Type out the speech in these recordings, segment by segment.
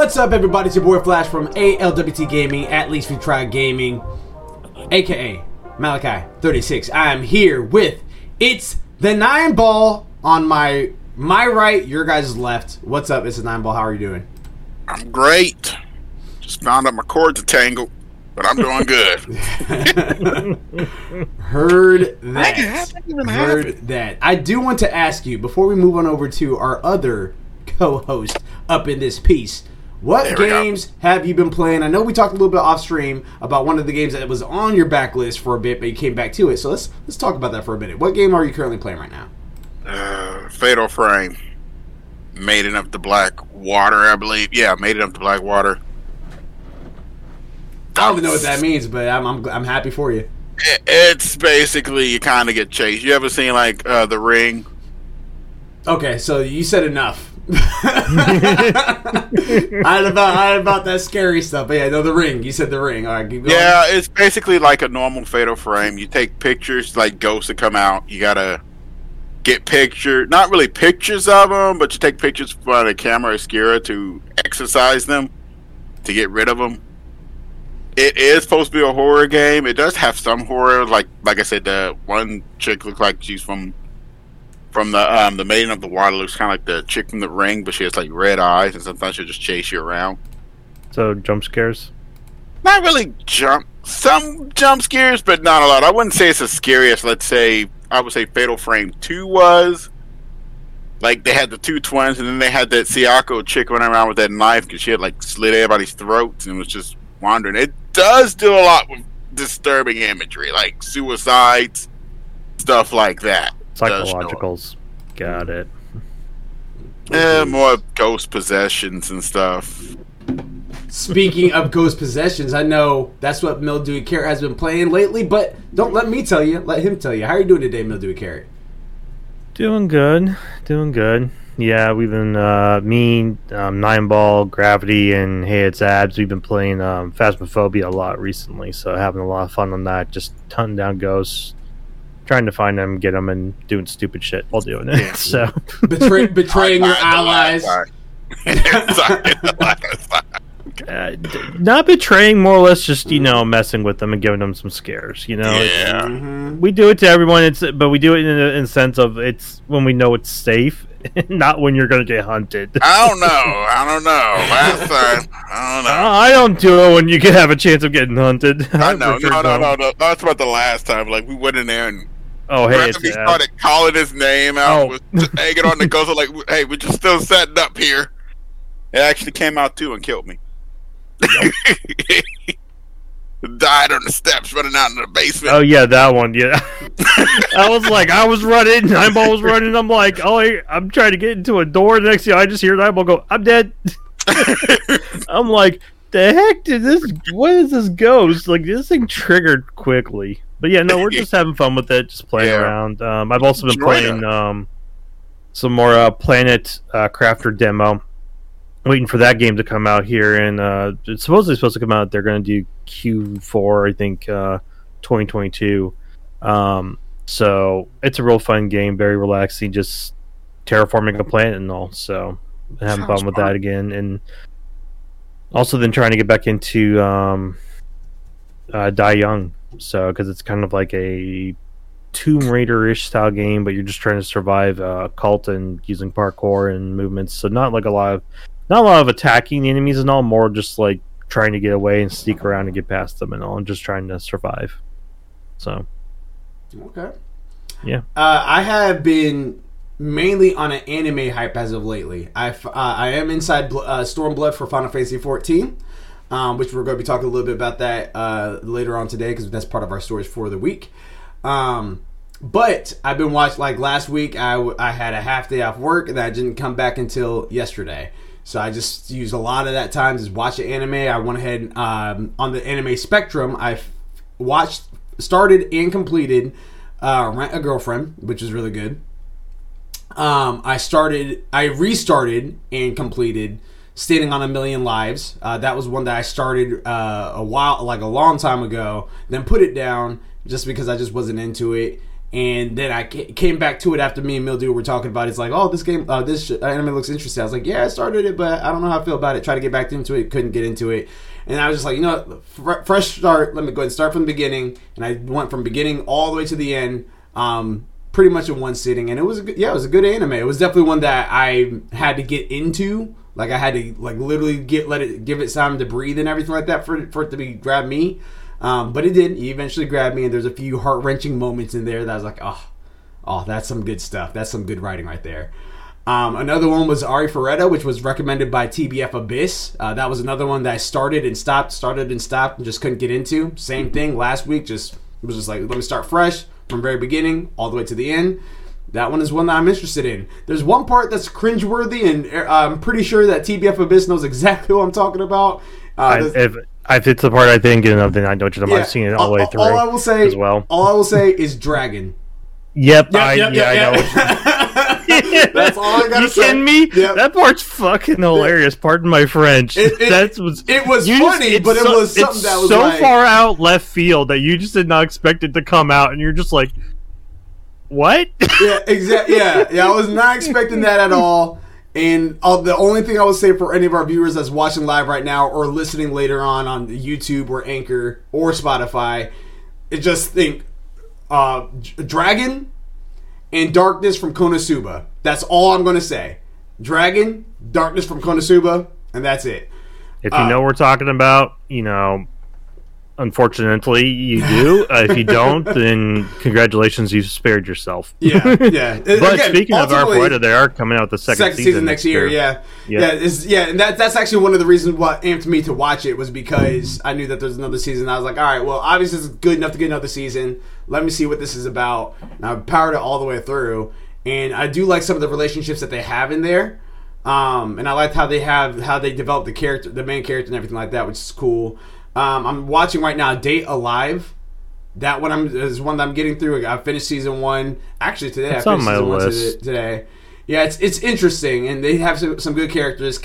What's up, everybody? It's your boy Flash from ALWT Gaming, At Least We Tried Gaming, aka Malachi36. I am here with It's the Nine Ball on my right, your guys' left. What's up, It's the Nine Ball? How are you doing? I'm great. Just found out my cords are tangled, but I'm doing good. Heard that. Heard that. I do want to ask you, before we move on over to our other co-host up in this piece, what games have you been playing? I know we talked a little bit off stream about one of the games that was on your backlist for a bit, but you came back to it. So let's talk about that for a minute. What game are you currently playing right now? Fatal Frame. Made it up to Blackwater, I believe. Yeah, made it up to Blackwater. I don't even know what that means, but I'm happy for you. It's basically you kind of get chased. You ever seen like The Ring? Okay, so you said enough. I had about that scary stuff, but yeah, no, The Ring. You said The Ring. All right, keep going. Yeah, it's basically like a normal Fatal Frame. You take pictures, like ghosts that come out. You gotta get not really pictures of them, but you take pictures from a camera obscura to exercise them, to get rid of them. It is supposed to be a horror game. It does have some horror, like I said, the one chick looks like she's from the Maiden of the Water. Looks kind of like the chick from The Ring, but she has like red eyes, and sometimes she'll just chase you around. So jump scares? Not really some jump scares, but not a lot. I wouldn't say it's as scary as, I would say Fatal Frame 2 was. Like, they had the two twins, and then they had that Siako chick running around with that knife because she had like slit everybody's throats and was just wandering. It does do a lot with disturbing imagery, like suicides, stuff like that. Psychologicals. Got it. Yeah, more ghost possessions and stuff. Speaking of ghost possessions, I know that's what Mildewy Carrot has been playing lately, but don't let me tell you. Let him tell you. How are you doing today, Mildewy Carrot? Doing good. Yeah, we've been, Nine Ball, Gravity, and Hey It's Abs. We've been playing Phasmophobia a lot recently, so having a lot of fun on that. Just hunting down ghosts, trying to find them, get them, and doing stupid shit while doing it. Yeah. So betraying your allies. Not betraying, more or less just, messing with them and giving them some scares, Yeah. We do it to everyone, but we do it in the sense of it's when we know it's safe, not when you're going to get hunted. I don't know. Last time, I don't know. I don't do it when you can have a chance of getting hunted. I know. No. That's about the last time. Like, we went in there and he started calling his name out, was egging on the ghost. Like, hey, we're just still setting up here. It actually came out too and killed me. Yep. Died on the steps running out in the basement. Oh yeah, that one. Yeah, I was running. Nine Ball was running. I'm like, I'm trying to get into a door. The next thing I just hear Nine Ball go, "I'm dead." I'm like, the heck did this? What is this ghost? Like, this thing triggered quickly. But yeah, no, we're just having fun with it, just playing around. I've also been playing some more Planet Crafter demo. Waiting for that game to come out here, and it's supposed to come out. They're going to do Q4, I think, 2022. So it's a real fun game, very relaxing, just terraforming a planet and all. So having fun with that again, and also then trying to get back into Die Young. So because it's kind of like a Tomb Raider-ish style game, but you're just trying to survive a cult and using parkour and movements. So not a lot of attacking the enemies and all, more just like trying to get away and sneak around and get past them and all, and just trying to survive. So, okay, yeah. I have been mainly on an anime hype as of lately. I am inside Stormblood for Final Fantasy 14, which we're going to be talking a little bit about that later on today because that's part of our stories for the week. But I've been watching, like last week, I had a half day off work and I didn't come back until yesterday. So I just used a lot of that time to just watch the anime. I went ahead on the anime spectrum. I started and completed Rent a Girlfriend, which is really good. I restarted and completed Standing on a Million Lives. That was one that I started a long time ago, then put it down just because I just wasn't into it. And then I came back to it after me and Mildew were talking about it. It's like, oh, this anime looks interesting. I was like, yeah, I started it, but I don't know how I feel about it. Tried to get back into it, couldn't get into it. And I was just like, you know what, fresh start. Let me go ahead and start from the beginning. And I went from beginning all the way to the end, pretty much in one sitting. And it was a good anime. It was definitely one that I had to get into. Like I had to literally give it time to breathe and everything like that for it to grab me. But it did. He eventually grabbed me, and there's a few heart-wrenching moments in there that I was like, oh, that's some good stuff. That's some good writing right there. Another one was Arifureta, which was recommended by TBF Abyss. That was another one that I started and stopped, and just couldn't get into. Same thing last week. It was just like, let me start fresh from very beginning all the way to the end. That one is one that I'm interested in. There's one part that's cringeworthy, and I'm pretty sure that TBF Abyss knows exactly what I'm talking about. If it's the part I think, and then I know what you're talking about. I've seen it all the way through. All I will say is Dragon. Yep, I know. That's all I gotta say. You kidding me? Yep. That part's fucking hilarious. Pardon my French. It was funny, but it was something that was so far out left field that you just did not expect it to come out, and you're just like, what? Yeah, exactly. Yeah, I was not expecting that at all. And the only thing I would say for any of our viewers that's watching live right now or listening later on YouTube or Anchor or Spotify, is just think Dragon and Darkness from Konosuba. That's all I'm going to say. Dragon, Darkness from Konosuba, and that's it. If you know what we're talking about, unfortunately, you do. If you don't, then congratulations, you spared yourself. Yeah. But again, speaking of Arifureta, they are coming out with the second season next year. Yeah, and that's actually one of the reasons what amped me to watch it was because I knew that there's another season. I was like, all right, well, obviously it's good enough to get another season. Let me see what this is about. And I powered it all the way through, and I do like some of the relationships that they have in there. And I liked how they develop the main character and everything like that, which is cool. I'm watching right now Date Alive. That one is one that I'm getting through. I finished season 1 actually today. It's on my list today. Yeah, it's interesting, and they have some good characters.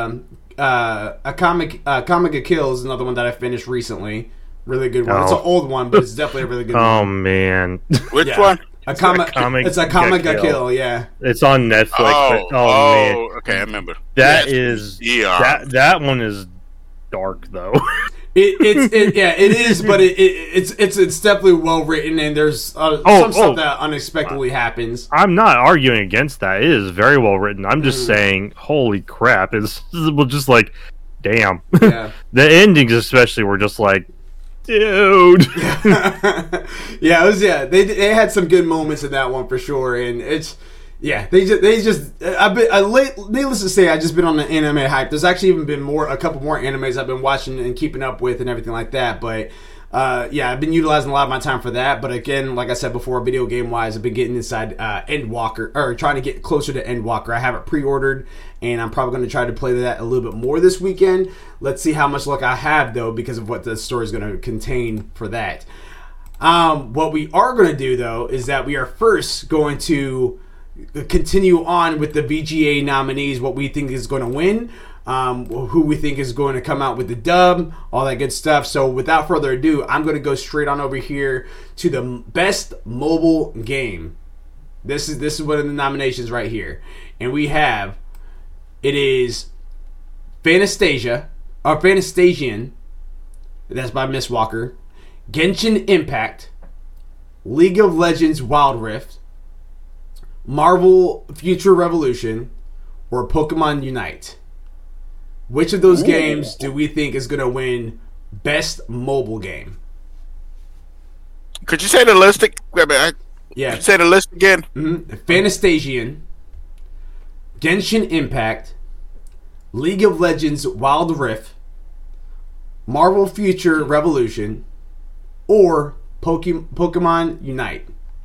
Akame Kill is another one that I finished recently. Really good one. It's an old one, but it's definitely a really good one. Oh man, which one? It's Akame ga Kill. Yeah, it's on Netflix. Man, okay, I remember. That one is dark though. It is, but it's definitely well written, and there's some stuff that unexpectedly happens. I'm not arguing against that. It is very well written. I'm just saying, holy crap! It's just like, damn. Yeah. The endings, especially, were just like, dude. They had some good moments in that one for sure, and it's. Yeah, needless to say, I've just been on the anime hype. There's actually even been a couple more animes I've been watching and keeping up with and everything like that. But I've been utilizing a lot of my time for that. But again, like I said before, video game wise, I've been getting inside Endwalker, or trying to get closer to Endwalker. I have it pre-ordered, and I'm probably going to try to play that a little bit more this weekend. Let's see how much luck I have though, because of what the story is going to contain for that. What we are going to do though is that we are first going to continue on with the VGA nominees, what we think is going to win, who we think is going to come out with the dub, all that good stuff. So without further ado, I'm going to go straight on over here to the best mobile game. This is one of the nominations right here, and it is Fantasian, that's by Miss Walker, Genshin Impact, League of Legends Wild Rift, Marvel Future Revolution, or Pokemon Unite. Which of those games do we think is going to win best mobile game? Could you say the list? Yeah. Say the list again. Fantasian, Genshin Impact, League of Legends Wild Rift, Marvel Future Revolution, or Pokemon Unite.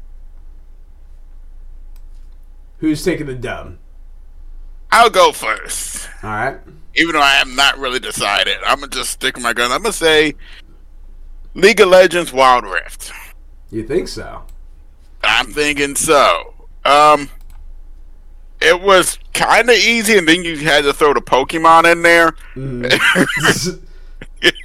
Who's taking the dub? I'll go first. All right. Even though I am not really decided, I'm going to just stick with my gun. I'm going to say League of Legends Wild Rift. You think so? I'm thinking so. It was kind of easy, and then you had to throw the Pokemon in there.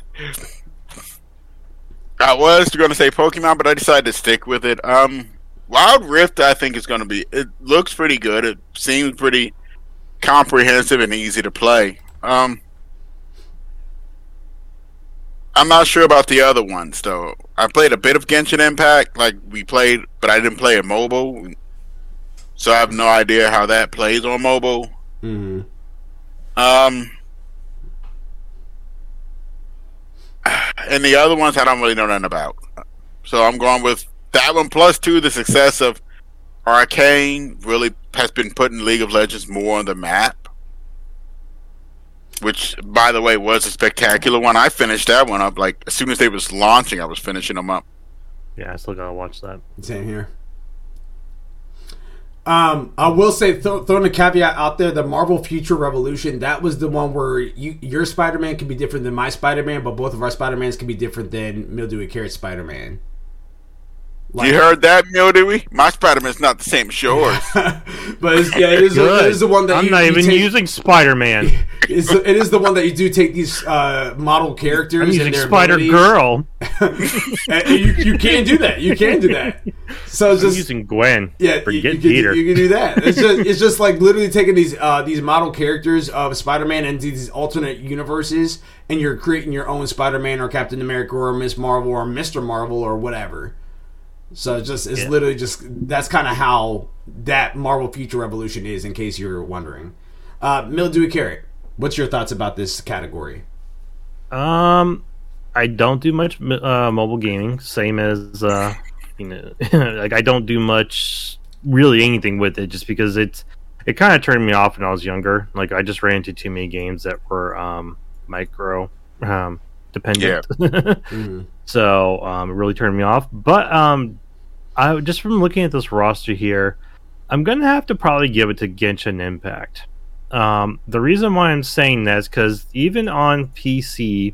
I was going to say Pokemon, but I decided to stick with it. Wild Rift, I think, is going to be. It looks pretty good. It seems pretty comprehensive and easy to play. I'm not sure about the other ones though. I played a bit of Genshin Impact, like we played, but I didn't play it mobile, so I have no idea how that plays on mobile. Mm-hmm. And the other ones I don't really know nothing about. So I'm going with that one, plus two, the success of Arcane really has been putting League of Legends more on the map. Which, by the way, was a spectacular one. I finished that one up, like, as soon as they was launching, I was finishing them up. Yeah, I still gotta watch that. Same here. I will say, throwing a caveat out there, the Marvel Future Revolution, that was the one where your Spider-Man can be different than my Spider-Man, but both of our Spider-Mans can be different than Mildewy Carrot Spider-Man. Like, you heard that, Mildewy? My Spider-Man's not the same as yours. But it is the one that I'm not even using Spider-Man. It is the one that you do take these model characters. I'm using Spider-Girl. you can do that. You can do that. So I'm using Gwen. Yeah, forget Peter. You can do that. It's just like literally taking these model characters of Spider-Man and these alternate universes, and you're creating your own Spider-Man or Captain America or Miss Marvel or Mr. Marvel or whatever. So it's literally just that's kind of how that Marvel Future Revolution is, in case you're wondering. Mildewy Carrot, what's your thoughts about this category? I don't do much mobile gaming, same as like I don't do much really anything with it, just because it kind of turned me off when I was younger. Like I just ran into too many games that were micro dependent. Yeah. Mm-hmm. So it really turned me off. But I just from looking at this roster here, I'm gonna have to probably give it to Genshin Impact. The reason why I'm saying that is because even on PC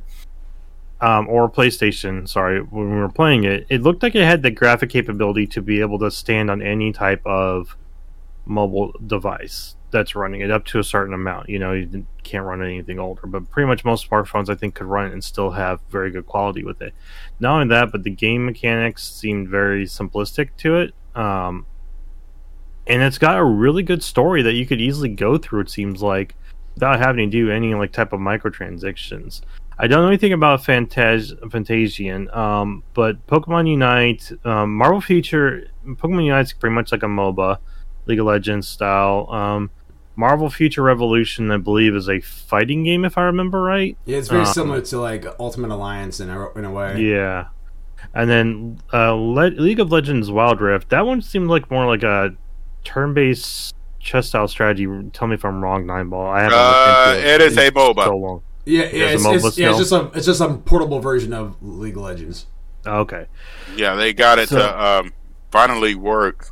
or PlayStation, when we were playing it, it looked like it had the graphic capability to be able to stand on any type of mobile device that's running it up to a certain amount. You know, you can't run anything older, but pretty much most smartphones I think could run it and still have very good quality with it. Not only that, but the game mechanics seemed very simplistic to it. And it's got a really good story that you could easily go through, it seems like, without having to do any like type of microtransactions. I don't know anything about Fantasian, but Pokemon Unite, Marvel Future, Pokemon Unite's pretty much like a MOBA, League of Legends style. Marvel Future Revolution, I believe, is a fighting game, if I remember right. Yeah, it's very similar to like Ultimate Alliance in a way. Yeah, and then League of Legends Wild Rift. That one seemed like more like a turn-based chess style strategy. Tell me if I'm wrong, Nineball. I haven't. It is a MOBA. So long. It's just a portable version of League of Legends. Okay. Yeah, they got it to finally work.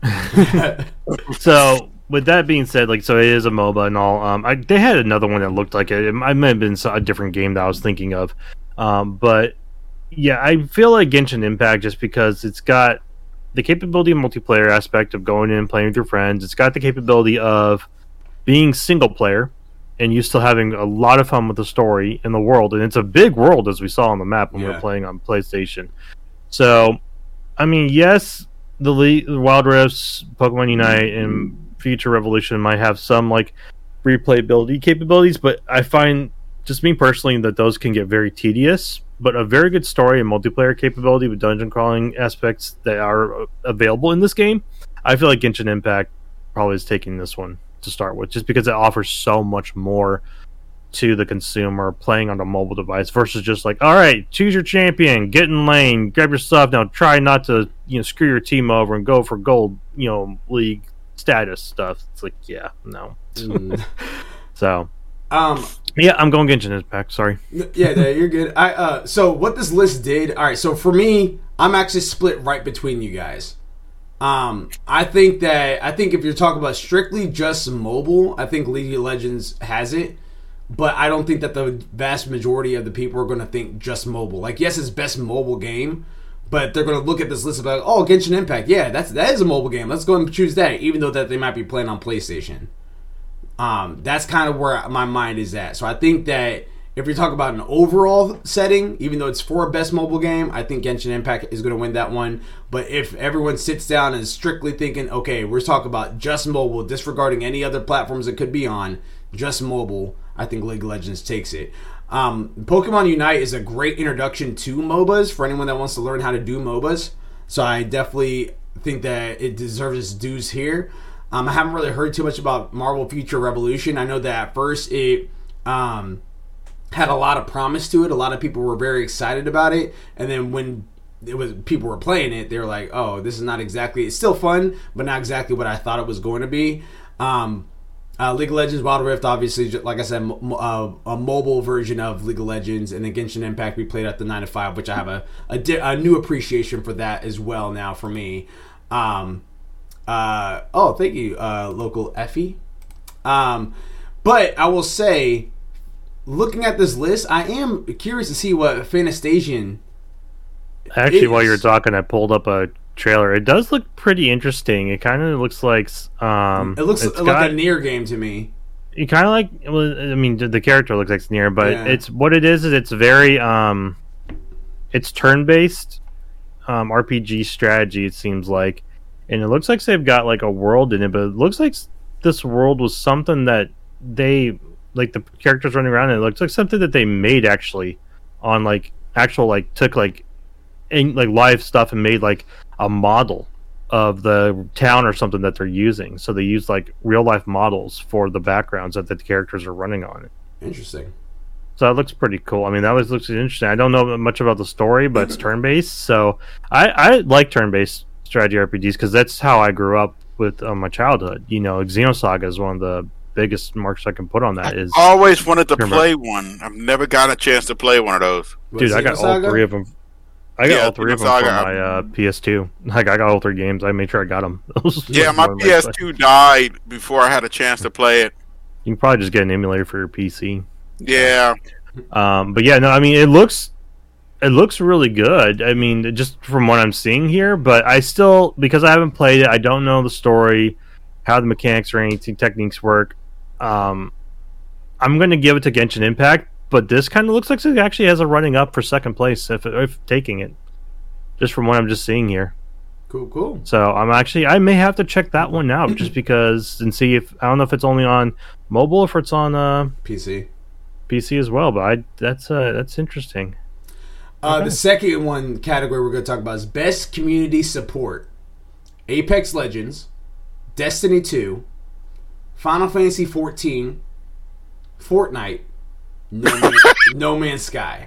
So with that being said, like, so it is a MOBA and all. They had another one that looked like it. It might have been a different game that I was thinking of. But yeah, I feel like Genshin Impact, just because it's got the capability of multiplayer aspect of going in and playing with your friends. It's got the capability of being single player, and you still having a lot of fun with the story in the world. And it's a big world, as we saw on the map when we were playing on PlayStation. So, I mean, yes, the Wild Rifts, Pokemon Unite, and Future Revolution might have some like replayability capabilities, but I find, just me personally, that those can get very tedious. But a very good story and multiplayer capability with dungeon crawling aspects that are available in this game, I feel like Genshin Impact probably is taking this one to start with, just because it offers so much more to the consumer playing on a mobile device versus just like, all right, choose your champion, get in lane, grab your stuff, now try not to screw your team over and go for gold league status stuff. It's like, yeah, no. So yeah, I'm going Genshin Impact. Sorry. Yeah, you're good. So what this list did, all right, so for me, I'm actually split right between you guys. I think if you're talking about strictly just mobile, I think League of Legends has it, but I don't think that the vast majority of the people are going to think just mobile. Like, yes, it's best mobile game, but they're going to look at this list and be like, oh, Genshin Impact, yeah, that is a mobile game. Let's go and choose that, even though that they might be playing on PlayStation. That's kind of where my mind is at. So I think that if we talk about an overall setting, even though it's for a best mobile game, I think Genshin Impact is going to win that one. But if everyone sits down and is strictly thinking, okay, we're talking about just mobile, disregarding any other platforms it could be on, just mobile, I think League of Legends takes it. Pokemon Unite is a great introduction to MOBAs for anyone that wants to learn how to do MOBAs. So I definitely think that it deserves its dues here. I haven't really heard too much about Marvel Future Revolution. I know that at first it had a lot of promise to it. A lot of people were very excited about it. And then when people were playing it, they were like, oh, this is not exactly... It's still fun, but not exactly what I thought it was going to be. League of Legends Wild Rift, obviously, like I said, a mobile version of League of Legends, and then Genshin Impact we played at the 9 to 5, which I have a new appreciation for that as well now for me. Thank you, local Effie. But I will say, looking at this list, I am curious to see what Fantastasian Actually, while you're talking, I pulled up a trailer. It does look pretty interesting. It kind of looks like it looks like a Nier game to me. You kind of like, well, I mean, the character looks like Nier, but it's what it is it's very it's turn-based RPG strategy, it seems like, and it looks like they've got like a world in it, but it looks like this world was something that they, like, the characters running around, and it looks like something that they made actually on like actual, like, took like in like live stuff and made like a model of the town or something that they're using. So they use like real life models for the backgrounds that the characters are running on. Interesting. So that looks pretty cool. I mean, that looks interesting. I don't know much about the story, but it's turn-based. So I like turn-based strategy RPGs because that's how I grew up with my childhood. You know, Xenosaga is one of the biggest marks I can put on that. I always wanted to play one. I've never gotten a chance to play one of those. Dude, I got all three of them. I got all three of them from my PS2. Like, I got all three games. I made sure I got them. Yeah, my PS2 died before I had a chance to play it. You can probably just get an emulator for your PC. Yeah. But yeah, no, I mean, it looks really good. I mean, just from what I'm seeing here, but I still, because I haven't played it, I don't know the story, how the mechanics or anything techniques work. I'm going to give it to Genshin Impact, but this kind of looks like it actually has a running up for second place if taking it, just from what I'm just seeing here. Cool. So I may have to check that one out just because, and see if, I don't know if it's only on mobile or if it's on PC as well, but that's interesting. The second one category we're going to talk about is Best Community Support. Apex Legends, Destiny 2, Final Fantasy 14, Fortnite, No Man's Sky.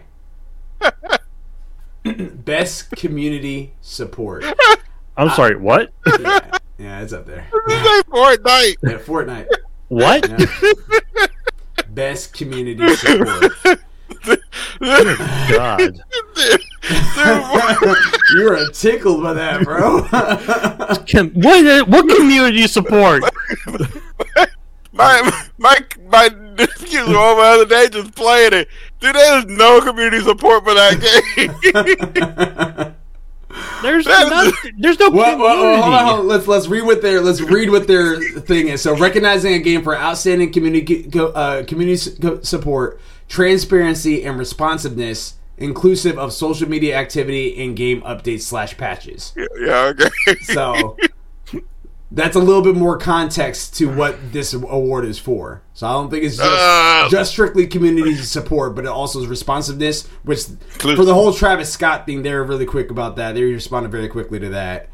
Best Community Support. I'm sorry, what? Yeah, it's up there. Fortnite. Yeah, Fortnite. What? Yeah. Best Community Support. Oh, God. You were tickled by that, bro. What community support? my nephews were over the other day just playing it. Dude, there's no community support for that game. There's no community. Hold on. Let's read what their thing is. So, recognizing a game for outstanding community support, transparency, and responsiveness, inclusive of social media activity and game updates / patches. Yeah, okay. So that's a little bit more context to what this award is for. So I don't think it's just strictly community support, but it also is responsiveness, which for the whole Travis Scott thing, they're really quick about that. They responded very quickly to that.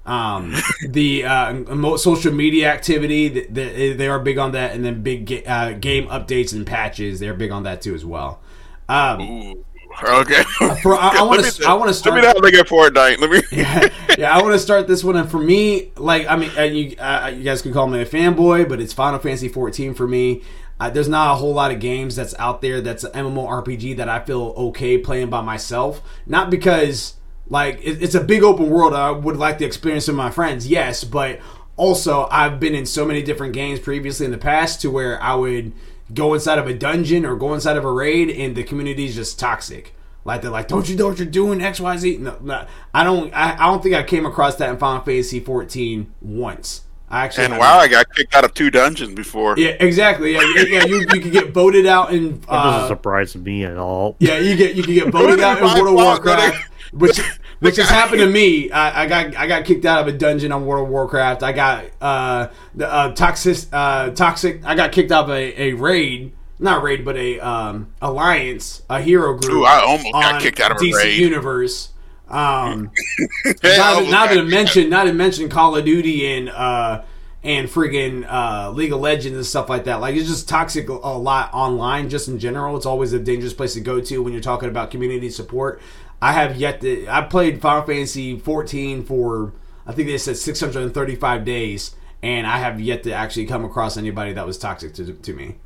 The social media activity, they are big on that, and then big game updates and patches, they're big on that too as well. Okay. I want to start. Let me know how they get Fortnite. I want to start this one, and for me, like, I mean, you guys can call me a fanboy, but it's Final Fantasy 14 for me. There's not a whole lot of games that's out there that's an MMORPG that I feel okay playing by myself. Not because, like, it's a big open world. I would like to experience with my friends, yes, but also I've been in so many different games previously in the past to where I would go inside of a dungeon or go inside of a raid and the community is just toxic. Like, they're like, don't you know what you're doing, XYZ? No, I don't think I came across that in Final Fantasy 14 once. I got kicked out of 2 dungeons before. Yeah, exactly. Yeah, you could get voted out in. That doesn't surprise me at all. Yeah, you can get voted out in World of Warcraft, which has happened to me. I got kicked out of a dungeon on World of Warcraft. I got toxic. I got kicked out of a raid. Not raid, but a alliance, a hero group. Ooh, I almost got kicked out of a DC raid. Universe. Not to mention Call of Duty and friggin' League of Legends and stuff like that. Like, it's just toxic a lot online, just in general. It's always a dangerous place to go to when you're talking about community support. I played Final Fantasy 14 for, I think they said 635 days, and I have yet to actually come across anybody that was toxic to me.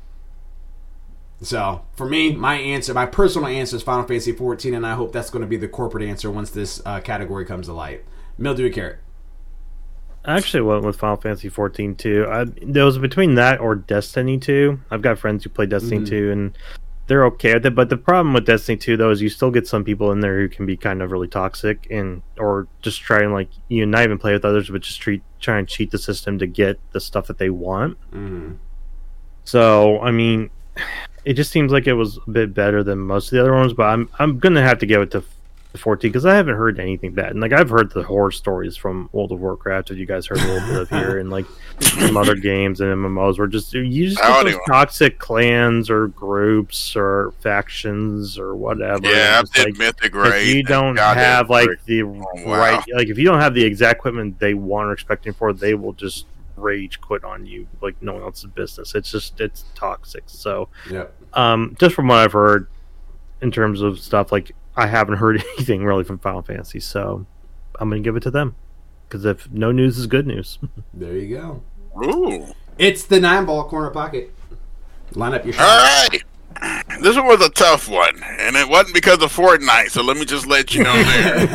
So, for me, my personal answer is Final Fantasy 14, and I hope that's going to be the corporate answer once this category comes to light. Mildew Carrot. I actually went with Final Fantasy 14 too. There was between that or Destiny 2. I've got friends who play Destiny 2, and they're okay with it. But the problem with Destiny 2, though, is you still get some people in there who can be kind of really toxic, or just try and not even play with others, but just try and cheat the system to get the stuff that they want. Mm-hmm. So, I mean, it just seems like it was a bit better than most of the other ones, but I'm gonna have to give it to 14 because I haven't heard anything bad. And I've heard the horror stories from World of Warcraft that you guys heard a little bit of here, and some other games and MMOs where you just get those toxic clans or groups or factions or whatever. Yeah, I did Mythic Raid. If you don't have right, if you don't have the exact equipment they want or expecting for, they will just rage quit on you like no one else's business. It's toxic. So just from what I've heard in terms of stuff, I haven't heard anything really from Final Fantasy, so I'm gonna give it to them because if no news is good news. There you go. Ooh, it's the 9-ball corner pocket. Line up your shot. All right, this one was a tough one, and it wasn't because of Fortnite, so let me just let you know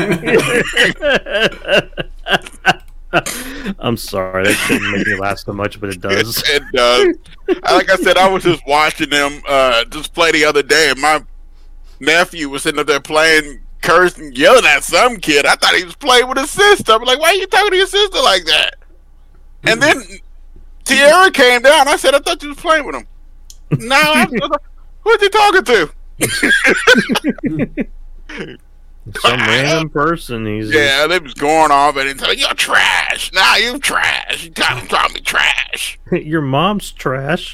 there. I'm sorry, that shouldn't make me laugh so much, but it does. It does. Like I said, I was just watching them just play the other day, and my nephew was sitting up there playing, cursing, yelling at some kid. I thought he was playing with his sister. I'm like, why are you talking to your sister like that? And then Tierra came down. I said, I thought you was playing with him. No, who's he talking to? Some random person. They was going off and telling you're trash. Nah, you trash. You call me trash. Your mom's trash.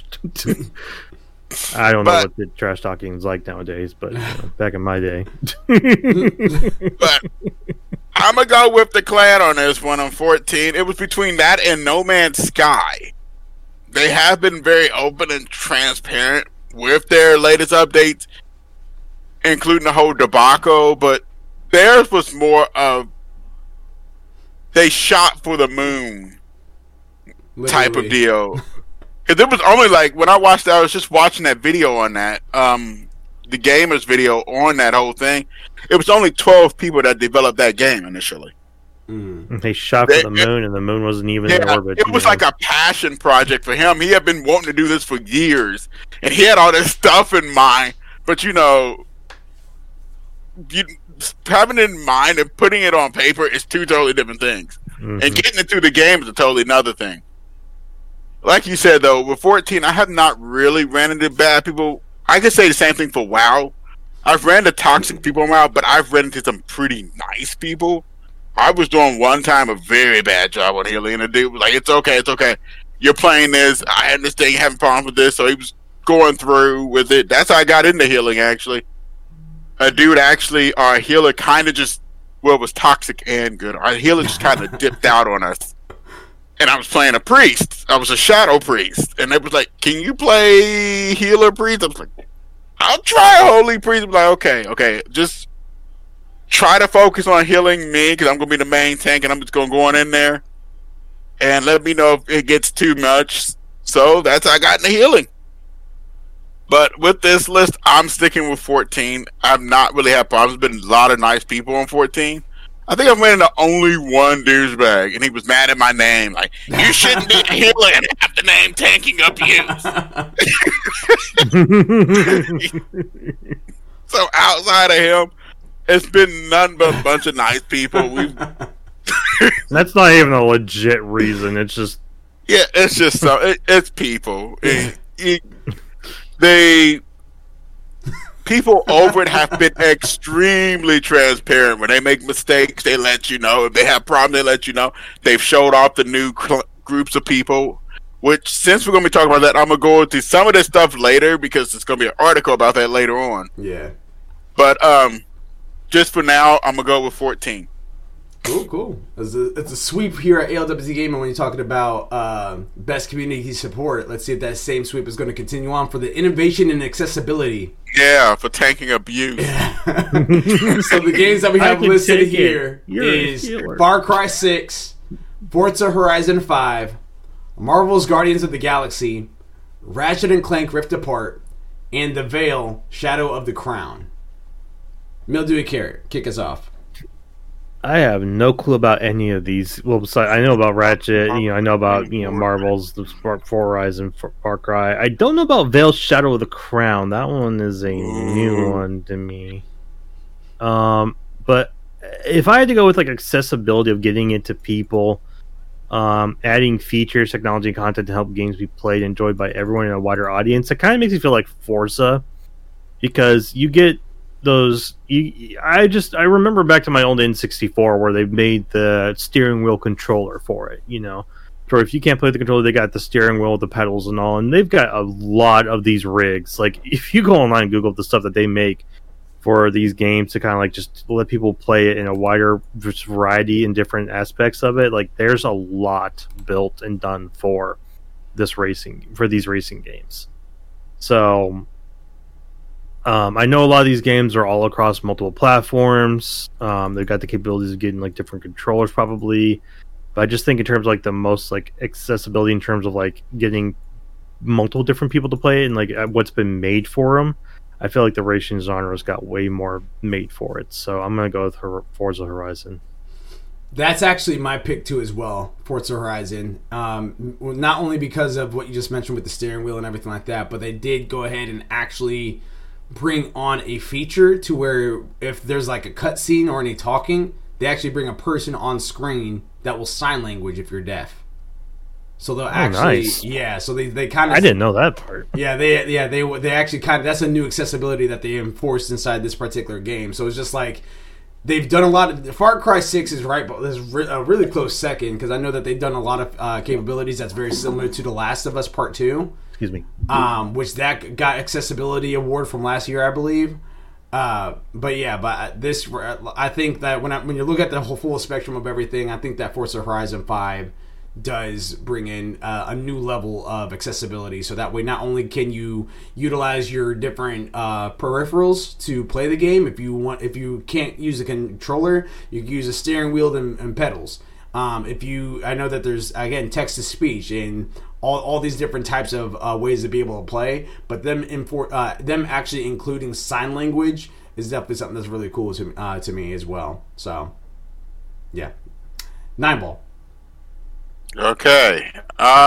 I don't know what the trash talking is like nowadays, but back in my day. But I'm going to go with the clan on this one on 14. It was between that and No Man's Sky. They have been very open and transparent with their latest updates, including the whole debacle, but theirs was more of they shot for the moon type of deal. Because it was only when I watched that, I was just watching that video on that, the gamers video on that whole thing. It was only 12 people that developed that game initially. They shot for the moon, and the moon wasn't even in orbit. It was like a passion project for him. He had been wanting to do this for years, and he had all this stuff in mind. But having it in mind and putting it on paper is two totally different things. Mm-hmm. And getting it through the game is a totally another thing. Like you said, though, with 14, I have not really ran into bad people. I could say the same thing for WoW. I've ran into toxic people in WoW, but I've ran into some pretty nice people. I was doing one time a very bad job on healing, and the dude was like, it's okay. You're playing this. I understand you're having problems with this. So he was going through with it. That's how I got into healing, actually. A dude actually, our healer kind of just, was toxic and good. Our healer just kind of dipped out on us. And I was playing a priest. I was a shadow priest. And it was like, can you play healer priest? I was like, I'll try holy priest. I was like, okay. Just try to focus on healing me because I'm going to be the main tank and I'm just going to go on in there. And let me know if it gets too much. So that's how I got into healing. But with this list, I'm sticking with 14. I've not really had problems. There's been a lot of nice people on 14. I think I've ran into only one douchebag, and he was mad at my name. Like, you shouldn't be a healer and have the name tanking abuse. So outside of him, it's been nothing but a bunch of nice people. That's not even a legit reason. It's just it's just it's people. People over it have been extremely transparent. When they make mistakes, they let you know. If they have problems, they let you know. They've showed off the new groups of people. Which, since we're going to be talking about that, I'm going to go into some of this stuff later because there's going to be an article about that later on. Yeah. But just for now, I'm going to go with 14. Cool. It's a sweep here at ALWZ Gaming when you're talking about best community support. Let's see if that same sweep is going to continue on for the innovation and accessibility. Yeah, for tanking abuse. Yeah. So the games that we have listed here is Far Cry 6, Forza Horizon 5, Marvel's Guardians of the Galaxy, Ratchet & Clank Rift Apart, and The Veil, Shadow of the Crown. Mildewy Carrot, kick us off. I have no clue about any of these. Well, besides, I know about Ratchet. I know about Marvel's, the Horizon, Far Cry. I don't know about Veil, Shadow of the Crown. That one is a new one to me. But if I had to go with accessibility of getting it to people, adding features, technology, and content to help games be played and enjoyed by everyone in a wider audience, it kind of makes me feel like Forza, because you get those. I remember back to my old N64 where they made the steering wheel controller for it. For if you can't play the controller, they got the steering wheel, the pedals, and all, and they've got a lot of these rigs. Like if you go online and Google the stuff that they make for these games to kind of just let people play it in a wider variety and different aspects of it, there's a lot built and done for these racing games. So I know a lot of these games are all across multiple platforms. They've got the capabilities of getting different controllers probably, but I just think in terms of the most accessibility in terms of getting multiple different people to play it and what's been made for them, I feel like the racing genre's got way more made for it. So I'm going to go with Forza Horizon. That's actually my pick too as well, Forza Horizon. Not only because of what you just mentioned with the steering wheel and everything like that, but they did go ahead and actually bring on a feature to where if there's a cutscene or any talking, they actually bring a person on screen that will sign language if you're deaf. So they'll nice. Yeah. So they kind of. I didn't know that part. Yeah, they actually kind of. That's a new accessibility that they enforced inside this particular game. So it's just they've done a lot of. Far Cry 6 is right, but there's a really close second because I know that they've done a lot of capabilities that's very similar to The Last of Us Part 2. Excuse me. Which that got accessibility award from last year, I believe. But this, I think that when you look at the whole full spectrum of everything, I think that Forza Horizon 5 does bring in a new level of accessibility. So that way, not only can you utilize your different peripherals to play the game, if you can't use a controller, you can use a steering wheel and pedals. I know that there's again text to speech and all these different types of ways to be able to play, but them actually including sign language is definitely something that's really cool to me as well. So, yeah, 9-ball. Okay.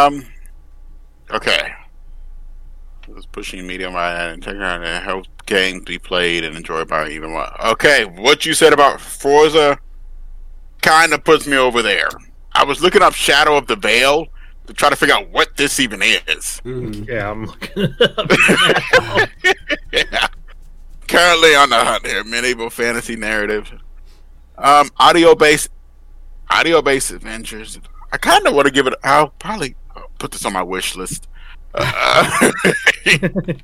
Okay. It's pushing medium right and taking around and help games be played and enjoyed by even more. Okay, what you said about Forza kind of puts me over there. I was looking up Shadow of the Veil to try to figure out what this even is. Mm-hmm. Yeah, I'm looking it up. Yeah. Currently on the hunt here. Medieval fantasy narrative. Audio-based adventures. I kind of want to give it. I'll probably put this on my wish list. The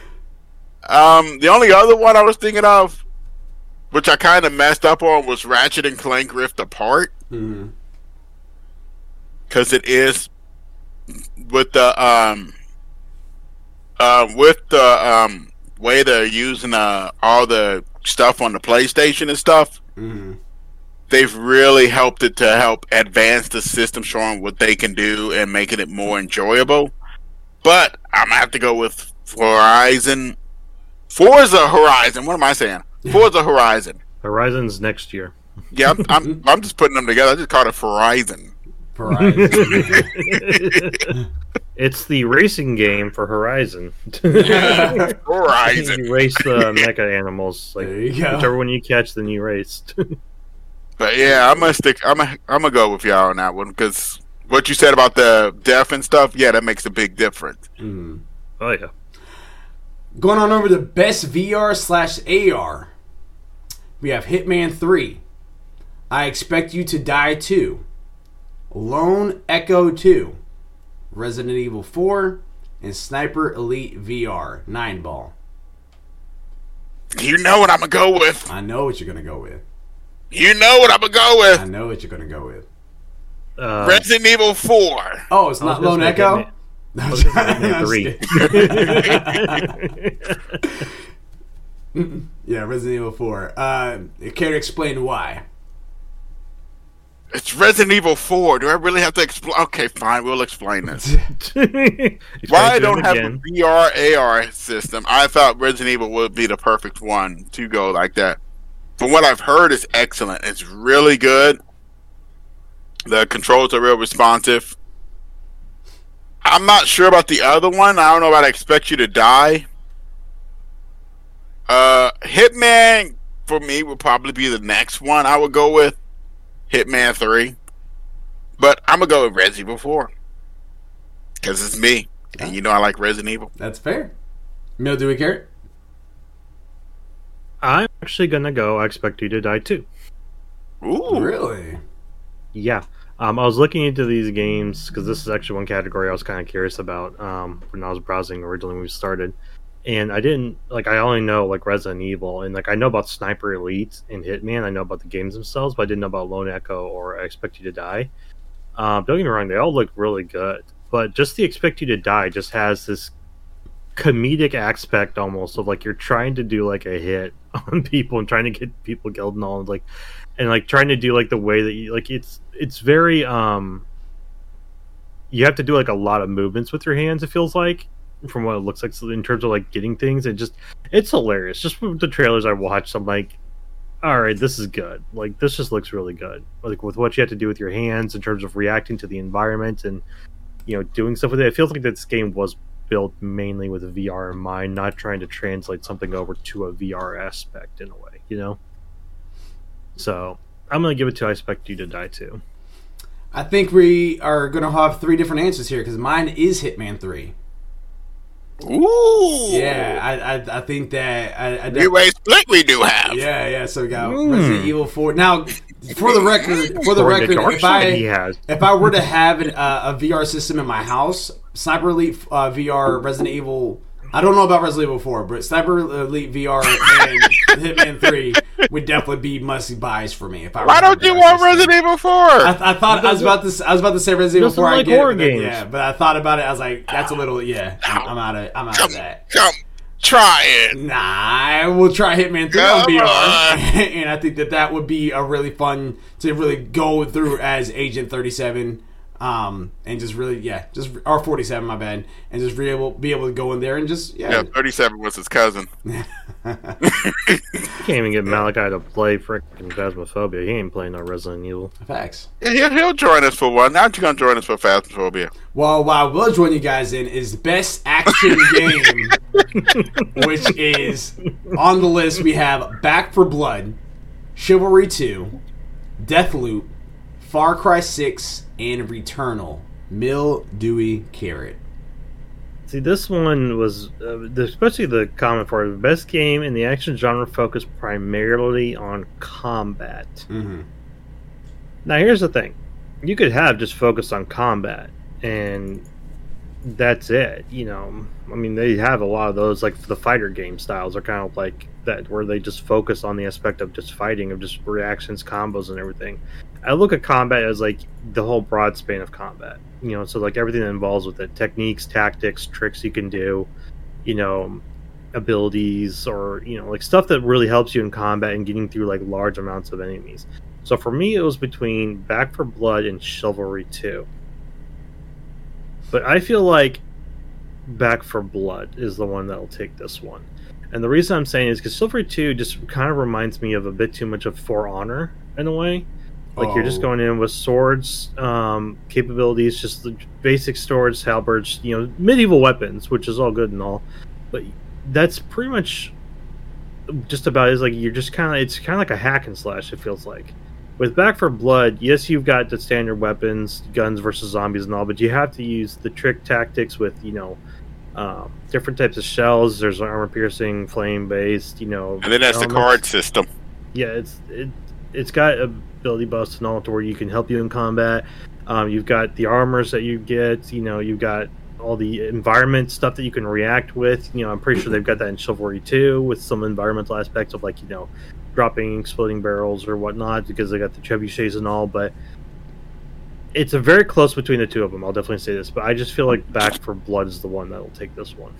only other one I was thinking of, which I kind of messed up on, was Ratchet and Clank Rift Apart. Mm-hmm. Because it is with the way they're using all the stuff on the PlayStation and stuff. Mm-hmm. They've really helped it to help advance the system, showing what they can do and making it more enjoyable. But I'm gonna have to go with Forza Horizon. What am I saying? Forza Horizon. Horizon's next year. Yeah, I'm just putting them together. I just called it Horizon. It's the racing game for Horizon. Horizon. You race the mecha animals. There you go. Whichever one you catch, then you raced. But yeah, I'm gonna stick. I'm gonna go with y'all on that one because what you said about the deaf and stuff, yeah, that makes a big difference. Mm. Oh yeah. Going on over to best VR/AR, we have Hitman 3, I Expect You to Die 2, Lone Echo 2, Resident Evil 4, and Sniper Elite VR 9-ball. You know what I'm gonna go with. I know what you're gonna go with. You know what I'm gonna go with. I know what you're gonna go with. Resident Evil 4. Oh, it's not Lone Echo? Hitman 3. Yeah, Resident Evil 4. Care to explain why? It's Resident Evil 4. Do I really have to explain? Okay, fine. We'll explain this. Why I don't have a VR AR system, I thought Resident Evil would be the perfect one to go like that. From what I've heard, it's excellent. It's really good. The controls are real responsive. I'm not sure about the other one. I don't know about I Expect You to Die. Hitman, for me, would probably be the next one I would go with. Hitman 3. But I'm going to go with Resident Evil 4. Because it's me. And you know I like Resident Evil. That's fair. Mil, do we care? I'm actually going to go I Expect You to Die 2. Ooh. Really? Yeah. I was looking into these games because this is actually one category I was kind of curious about when I was browsing originally when we started. And I didn't, I only know, Resident Evil. And, I know about Sniper Elite and Hitman. I know about the games themselves, but I didn't know about Lone Echo or I Expect You to Die. Don't get me wrong, they all look really good. But just the Expect You to Die just has this comedic aspect almost of, you're trying to do, a hit on people and trying to get people killed and all. And trying to do the way that you it's very you have to do a lot of movements with your hands, it feels like, from what it looks like, so in terms of getting things. And just it's hilarious. Just from the trailers I watched, I'm like, all right, this is good. This just looks really good, with what you have to do with your hands in terms of reacting to the environment and doing stuff with it. It feels like this game was built mainly with a VR in mind, not trying to translate something over to a VR aspect in a way, So I'm going to give it to I Expect You to Die 2. I think we are going to have 3 different answers here because mine is Hitman 3. Ooh. Yeah, I think that... Three-way split we do have. Yeah, so we got Resident Evil 4. Now, for the record, if I were to have a VR system in my house, Sniper Elite VR, Resident Evil... I don't know about Resident Evil 4, but Sniper Elite VR and Hitman 3 would definitely be must-buys for me. Why don't you want Resident Evil 4? I thought I was about to say Resident Evil 4. I get horror games. Yeah, but I thought about it. I was like, that's a little. Yeah, I'm out of that. Come, try it. Nah, we'll try Hitman 3 on VR, and I think that would be a really fun to really go through as Agent 37. And just really, just R47, my bad, and just be able to go in there and just 37 was his cousin. Can't even get Malachi to play freaking Phasmophobia. He ain't playing no Resident Evil. Facts. Yeah, he'll join us for one. Now you're gonna join us for Phasmophobia. Well, what I will join you guys in is best action game, which is on the list. We have Back 4 Blood, Chivalry 2, Deathloop, Far Cry 6, and Returnal. Mil, Dewey, Carrot. See, this one was, especially the comment for it, the best game in the action genre focused primarily on combat. Mm-hmm. Now, here's the thing. You could have just focused on combat, and that's it. I mean, they have a lot of those, the fighter game styles are kind of like that, where they just focus on the aspect of just fighting, of just reactions, combos, and everything. I look at combat as the whole broad span of combat, so everything that involves with it, techniques, tactics, tricks you can do, abilities, or stuff that really helps you in combat and getting through large amounts of enemies. So for me, it was between Back 4 Blood and Chivalry 2. But I feel like Back 4 Blood is the one that'll take this one. And the reason I'm saying is because Chivalry 2 just kind of reminds me of a bit too much of For Honor in a way. You're just going in with swords, capabilities, just the basic swords, halberds, medieval weapons, which is all good and all. But that's pretty much just about it. You're just it's kind of like a hack and slash, it feels like. with Back 4 Blood, yes, you've got the standard weapons, guns versus zombies and all, but you have to use the trick tactics with, different types of shells. There's armor piercing, flame based, And then that's the card system. Yeah, it's got ability buffs and all to where you can help you in combat. You've got the armors that you get. You've got all the environment stuff that you can react with. I'm pretty sure they've got that in Chivalry 2 with some environmental aspects of dropping exploding barrels or whatnot because they got the trebuchets and all. But it's a very close between the two of them. I'll definitely say this, but I just feel like Back 4 Blood is the one that'll take this one.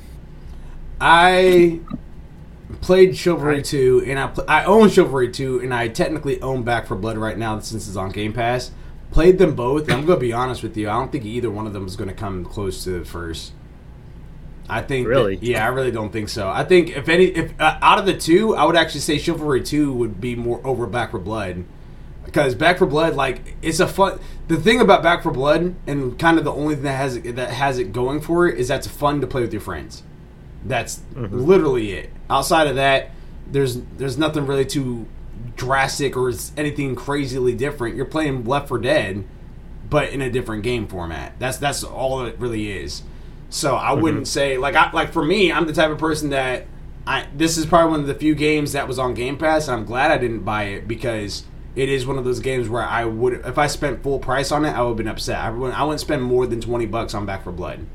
I played Chivalry 2, and I own Chivalry 2, and I technically own Back 4 Blood right now since it's on Game Pass. Played them both, and I'm going to be honest with you. I don't think either one of them is going to come close to the first. I think really, I really don't think so. I think if out of the two, I would actually say Chivalry 2 would be more over Back 4 Blood, because Back 4 Blood, it's a fun. The thing about Back 4 Blood, and kind of the only thing that has it going for it, is that's fun to play with your friends. That's literally it. Outside of that, there's nothing really too drastic or anything crazily different. You're playing Left 4 Dead, but in a different game format. That's all it really is. So I wouldn't say for me, I'm the type of person that this is probably one of the few games that was on Game Pass, and I'm glad I didn't buy it because it is one of those games where I would, if I spent full price on it, I would have been upset. I wouldn't spend more than $20 on Back 4 Blood.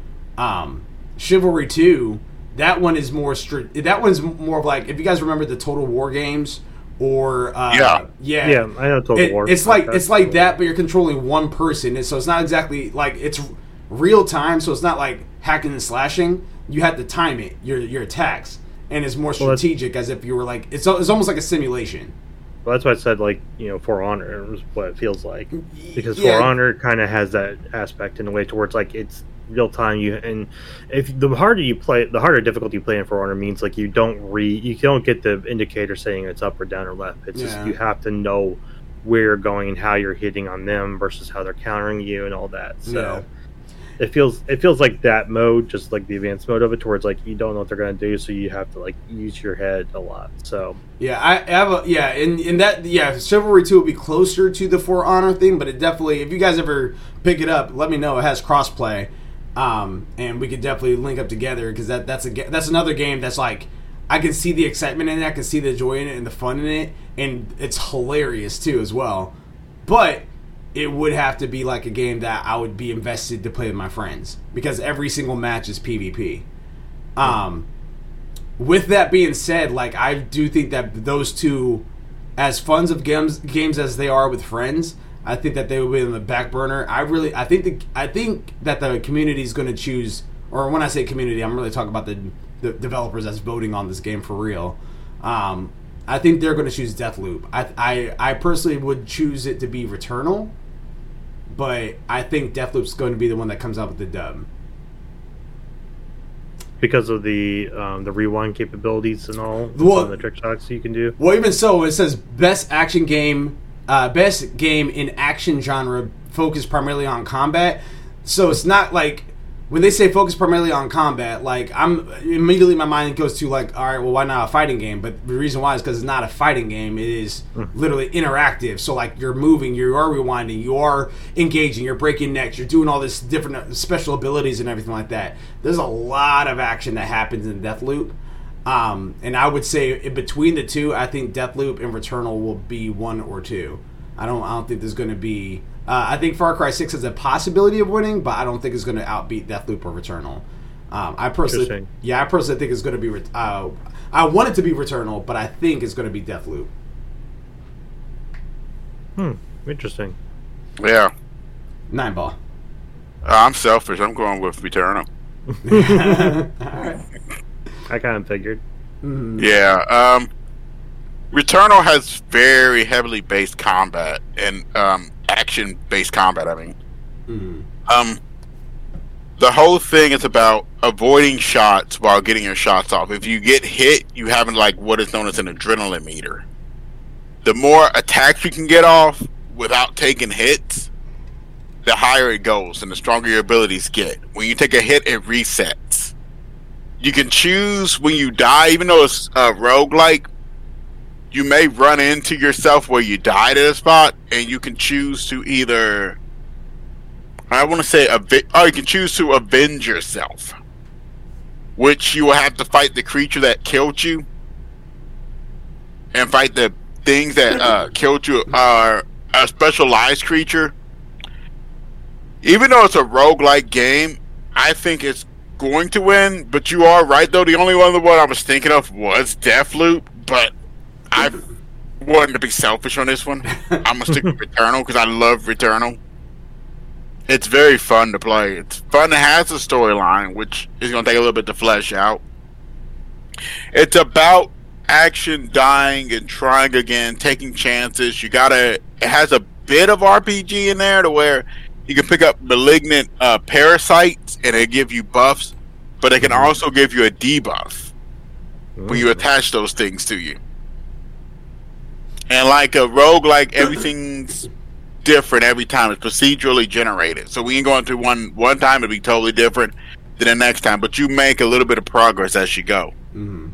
Chivalry 2, that one is more that one's more of if you guys remember the Total War games. Or yeah, I know Total War. It's like that, but you're controlling one person, and so it's not exactly it's real time. So it's not like hacking and slashing. You have to time it your attacks, and it's more strategic, as if you were it's almost like a simulation. Well, that's why I said For Honor is what it feels like, because For Honor kind of has that aspect in a way towards it's real time. If the harder difficulty you play in For Honor means you don't get the indicator saying it's up or down or left. It's just you have to know where you're going and how you're hitting on them versus how they're countering you and all that. So it feels like that mode, just like the advanced mode of it, towards you don't know what they're going to do, so you have to use your head a lot. So I have in that Chivalry 2 will be closer to the For Honor thing, but it definitely, if you guys ever pick it up, let me know. It has crossplay. And we could definitely link up together, because that's another game that's I can see the excitement in it, I can see the joy in it and the fun in it, and it's hilarious too as well. But it would have to be a game that I would be invested to play with my friends, because every single match is PvP. With that being said, I do think that those two, as fun of games as they are with friends, I think that they will be on the back burner. I think that the community is going to choose, or when I say community, I'm really talking about the developers that's voting on this game for real. I think they're going to choose Deathloop. I personally would choose it to be Returnal, but I think Deathloop's going to be the one that comes out with the dub. Because of the rewind capabilities and all, the trick shots you can do. Well, even so, it says best game in action genre focused primarily on combat. So it's not when they say focus primarily on combat, I'm immediately my mind goes to all right, well, why not a fighting game? But the reason why is because it's not a fighting game. It is literally interactive. So you're moving, you are rewinding, you are engaging, you're breaking necks, you're doing all this different special abilities and everything like that. There's a lot of action that happens in Deathloop. And I would say in between the two, I think Deathloop and Returnal will be 1 or 2. I don't think there's going to be. I think Far Cry 6 has a possibility of winning, but I don't think it's going to outbeat Deathloop or Returnal. I personally think it's going to be. I want it to be Returnal, but I think it's going to be Deathloop. Interesting. Yeah. 9-ball. I'm selfish. I'm going with Returnal. All right. I kind of figured. Yeah. Returnal has very heavily based combat and action-based combat. I mean, the whole thing is about avoiding shots while getting your shots off. If you get hit, you have what is known as an adrenaline meter. The more attacks you can get off without taking hits, the higher it goes and the stronger your abilities get. When you take a hit, it resets. You can choose when you die, even though it's roguelike. you may run into yourself where you died at a spot, and you can choose to either, I want to say, you can choose to avenge yourself, which you will have to fight the creature that killed you, and fight the things that killed you are a specialized creature. Even though it's a roguelike game, I think it's going to win, but you are right, though. The only one I was thinking of was Deathloop, but I wanted to be selfish on this one. I'm going to stick with Returnal because I love Returnal. It's very fun to play. It's fun. It has a storyline, which is going to take a little bit to flesh out. It's about action, dying, and trying again, taking chances. It has a bit of RPG in there to where you can pick up malignant parasites and they give you buffs, but they can also give you a debuff when you attach those things to you. And like a roguelike, everything's different every time. It's procedurally generated. So we can go into one time, it'll be totally different than the next time, but you make a little bit of progress as you go. Mm-hmm.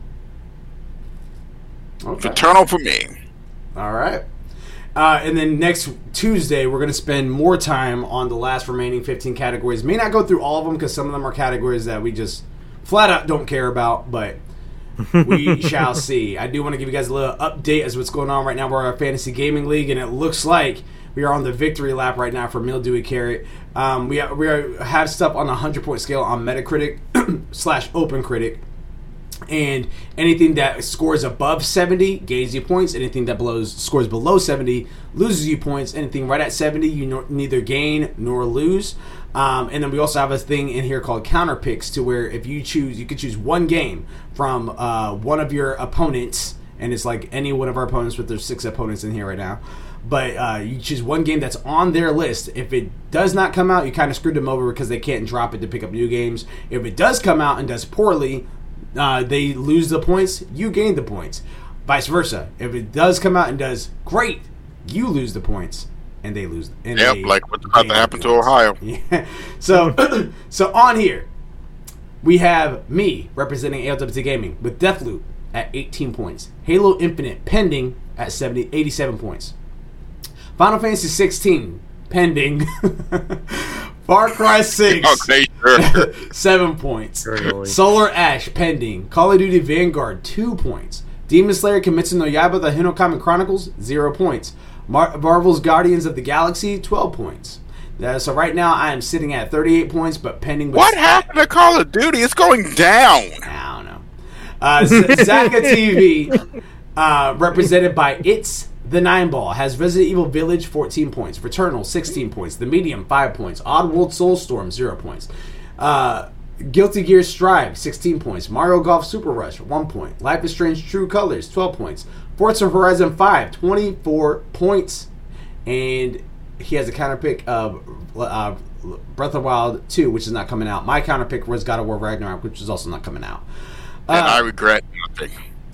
Okay. Returnal for me. All right. And then next Tuesday, we're going to spend more time on the last remaining 15 categories. May not go through all of them because some of them are categories that we just flat out don't care about, but we shall see. I do want to give you guys a little update as what's going on right now. We're our Fantasy Gaming League, and it looks like we are on the victory lap right now for Mildewy Carrot. We have stuff on a 100-point scale on Metacritic / OpenCritic. And anything that scores above 70 gains you points. Anything that scores below 70 loses you points. Anything right at 70 you neither gain nor lose. And then we also have a thing in here called counter picks, to where if you can choose one game from one of your opponents, and it's like any one of our opponents, but there's 6 opponents in here right now. But you choose one game that's on their list. If it does not come out, you kind of screwed them over because they can't drop it to pick up new games. If it does come out and does poorly, they lose the points, you gain the points. Vice versa. If it does come out and does great, you lose the points, and they lose. And like what's about to happen to Ohio. Yeah. So, so on here, we have me representing ALWT Gaming with Deathloop at 18 points. Halo Infinite pending at 87 points. Final Fantasy 16 pending. Far Cry 6, okay, sure. 7 points. Really? Solar Ash pending. Call of Duty Vanguard 2 points. Demon Slayer Kimetsu no Yaiba: The Hinokami Chronicles 0 points. Marvel's Guardians of the Galaxy 12 points. So right now I am sitting at 38 points, but pending. What happened to Call of Duty? It's going down. I don't know. Zaka TV, represented by It's the 9-Ball, has Resident Evil Village 14 points. Returnal 16 points. The Medium 5 points. Oddworld Soulstorm 0 points. Guilty Gear Strive 16 points. Mario Golf Super Rush 1 point. Life is Strange True Colors 12 points. Forza Horizon 5 24 points. And he has a counter pick of Breath of the Wild 2, which is not coming out. My counter pick was God of War Ragnarok, which is also not coming out. And I regret nothing.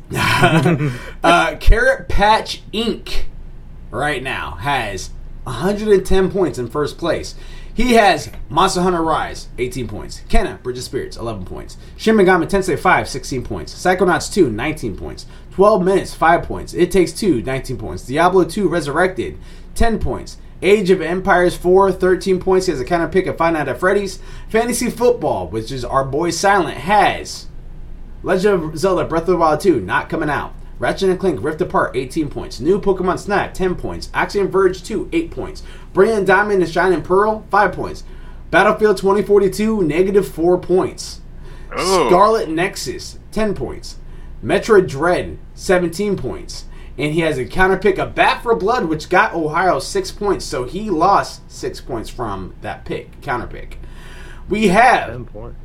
Carrot Patch Inc. right now has 110 points in first place. He has Monster Hunter Rise 18 points. Kenna Bridge of Spirits 11 points. Shin Megami Tensei 5 16 points. Psychonauts 2 19 points. 12 Minutes 5 points. It Takes Two 19 points. Diablo 2 Resurrected 10 points. Age of Empires 4 13 points. He has a counter pick of Five Nights at Freddy's. Fantasy Football, which is our boy Silent, has Legend of Zelda Breath of the Wild 2 not coming out. Ratchet & Clank Rift Apart 18 points. New Pokemon Snap 10 points. Axiom Verge 2 8 points. Brilliant Diamond and Shining Pearl 5 points. Battlefield 2042 negative 4 points. Oh. Scarlet Nexus 10 points. Metroid Dread 17 points. And he has a counter pick of Bat for Blood, which got Ohio 6 points. So he lost 6 points from that counter pick. We have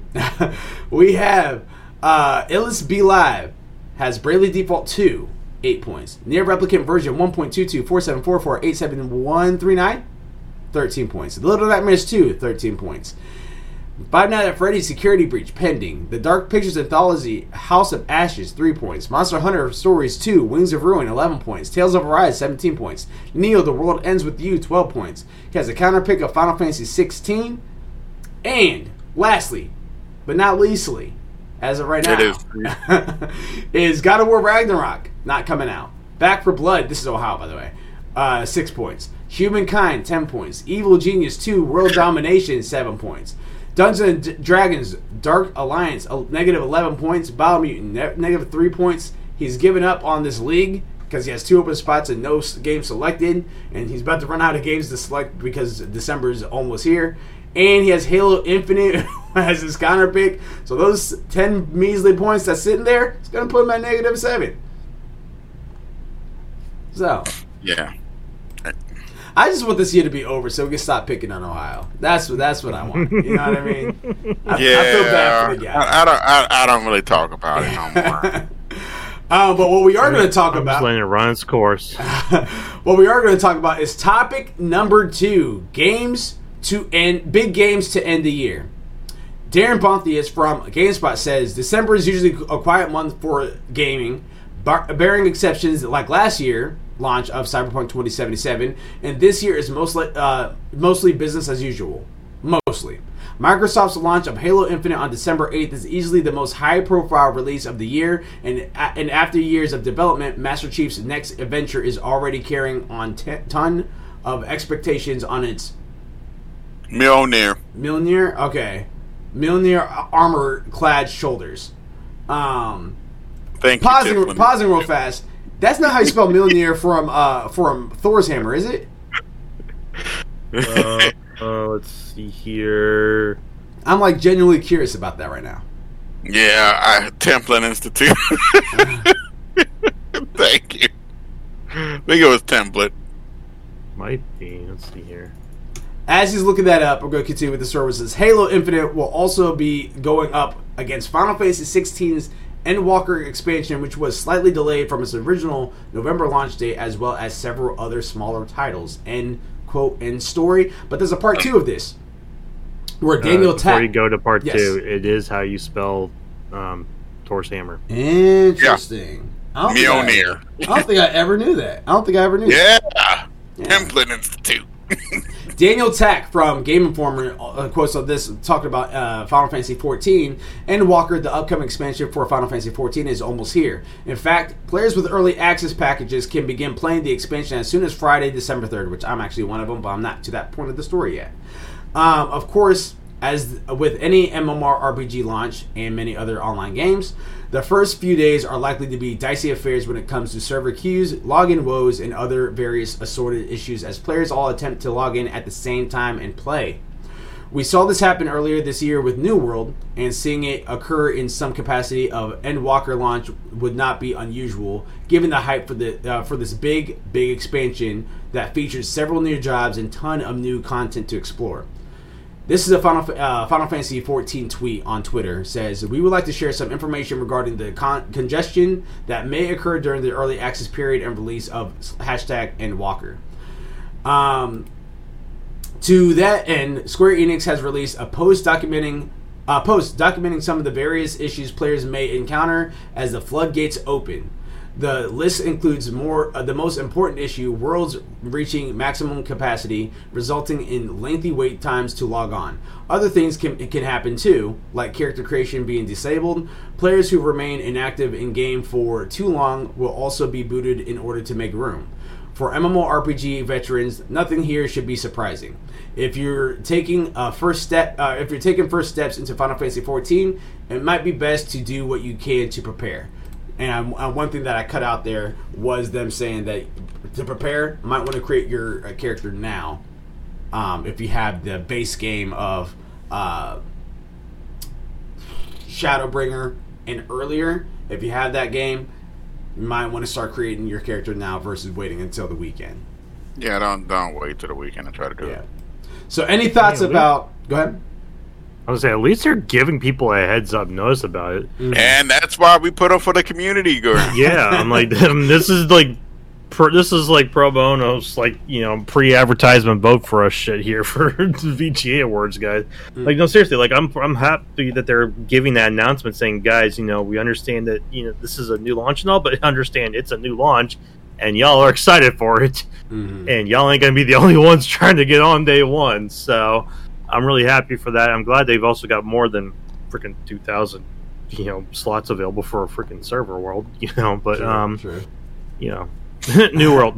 Illis Be Live has Bravely Default 2, 8 points. Near Replicant version 1.22, 4744, 87139, 13 points. Little Nightmares 2, 13 points. Five Nights at Freddy's Security Breach pending. The Dark Pictures Anthology House of Ashes 3 points. Monster Hunter Stories 2 Wings of Ruin 11 points. Tales of Arise 17 points. Neo The World Ends With You 12 points. He has a counter pick of Final Fantasy 16. And lastly, but not leastly, as of right now, is God of War Ragnarok not coming out. Back 4 Blood, this is Ohio, by the way, 6 points. Humankind, 10 points. Evil Genius 2, World Domination, 7 points. Dungeons & Dragons, Dark Alliance, negative 11 points. Biomutant, negative 3 points. He's given up on this league because he has 2 open spots and no games selected. And he's about to run out of games to select because December is almost here. And he has Halo Infinite as his counter pick. So those 10 measly points that's sitting there, it's going to put him at negative 7. So. Yeah. I just want this year to be over so we can stop picking on Ohio. That's what I want. You know what I mean? I feel bad for the guy. I don't really talk about it no more. But what we are going to talk about, just letting it run its course. What we are going to talk about is topic number 2: games to end, big games to end the year. Darren Pontius from GameSpot says December is usually a quiet month for gaming, barring exceptions like last year launch of Cyberpunk 2077, and this year is mostly business as usual. Mostly. Microsoft's launch of Halo Infinite on December 8th is easily the most high-profile release of the year, and after years of development, Master Chief's next adventure is already carrying on ton of expectations on its Mjolnir, okay. Mjolnir armor-clad shoulders. Thank you, pausing real fast. That's not how you spell Mjolnir from Thor's hammer, is it? Let's see here. I'm like genuinely curious about that right now. Yeah, Templin Institute. Thank you. I think it was Template. Might be. Let's see here. As he's looking that up, we're going to continue with the services. Halo Infinite will also be going up against Final Fantasy XVI's Endwalker expansion, which was slightly delayed from its original November launch date, as well as several other smaller titles. End quote, end story. But there's a part 2 of this, where Daniel before you go to part 2, it is how you spell Thor's hammer. Interesting. Yeah. Mjolnir. I don't think I ever knew that. Yeah. Template Institute. Daniel Tack from Game Informer quotes on this, talking about Final Fantasy XIV. Endwalker, the upcoming expansion for Final Fantasy XIV, is almost here. In fact, players with early access packages can begin playing the expansion as soon as Friday, December 3rd, which I'm actually one of them, but I'm not to that point of the story yet. Of course, as with any MMORPG launch and many other online games, the first few days are likely to be dicey affairs when it comes to server queues, login woes, and other various assorted issues as players all attempt to log in at the same time and play. We saw this happen earlier this year with New World, and seeing it occur in some capacity of Endwalker launch would not be unusual, given the hype for this big expansion that features several new jobs and ton of new content to explore. This is a Final Fantasy XIV tweet on Twitter. It says, we would like to share some information regarding the congestion that may occur during the early access period and release of #Endwalker. To that end, Square Enix has released a post documenting some of the various issues players may encounter as the floodgates open. The list includes the most important issue, worlds reaching maximum capacity, resulting in lengthy wait times to log on. Other things can happen too, like character creation being disabled. Players who remain inactive in game for too long will also be booted in order to make room. For MMORPG veterans, nothing here should be surprising. If you're taking first steps into Final Fantasy XIV, it might be best to do what you can to prepare. And one thing that I cut out there was them saying that to prepare, you might want to create your character now. If you have the base game of Shadowbringer and earlier, if you have that game, you might want to start creating your character now versus waiting until the weekend. Yeah, don't wait till the weekend and try to do it. So any thoughts about... Go ahead. I was saying, at least they're giving people a heads-up notice about it. Mm-hmm. And that's why we put them for the community, Gordon. Yeah, I'm like, this is like pro bono, like, you know, pre-advertisement vote for us shit here for the VGA Awards, guys. Mm-hmm. Like, no, seriously, like, I'm happy that they're giving that announcement saying, guys, you know, we understand that, you know, this is a new launch and all, but understand it's a new launch, and y'all are excited for it, and y'all ain't gonna be the only ones trying to get on day one, so... I'm really happy for that. I'm glad they've also got more than freaking 2,000, you know, slots available for a freaking server world, you know. But sure. you know, New World.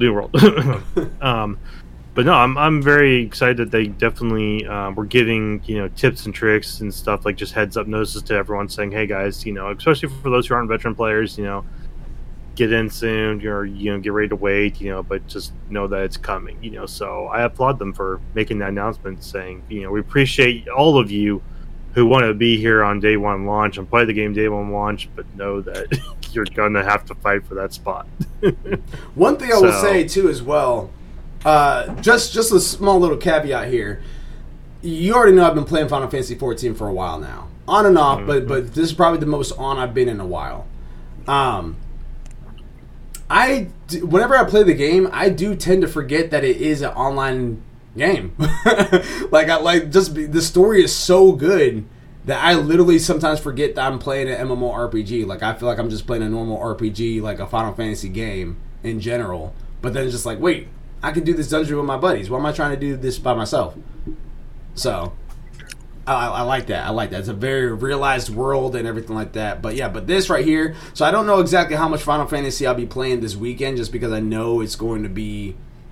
But no, I'm very excited that they definitely were giving tips and tricks and stuff, like just heads up notices to everyone saying, hey guys, especially for those who aren't veteran players, get in soon or get ready to wait, but just know that it's coming. So I applaud them for making that announcement, saying we appreciate all of you who want to be here on day one launch and play the game day one launch, but know that you're gonna have to fight for that spot. One thing I will say too as well. Just a small little caveat here. You already know I've been playing Final Fantasy 14 for a while now, on and off. But this is probably the most on I've been in a while. Whenever I play the game, I do tend to forget that it is an online game. The story is so good that I literally sometimes forget that I'm playing an MMORPG. Like I feel like I'm just playing a normal RPG, like a Final Fantasy game in general. But then it's just like, wait, I can do this dungeon with my buddies. Why am I trying to do this by myself? So, I like that. It's a very realized world and everything like that. But yeah, but this right here. So I don't know exactly how much Final Fantasy I'll be playing this weekend, just because I know it's going to be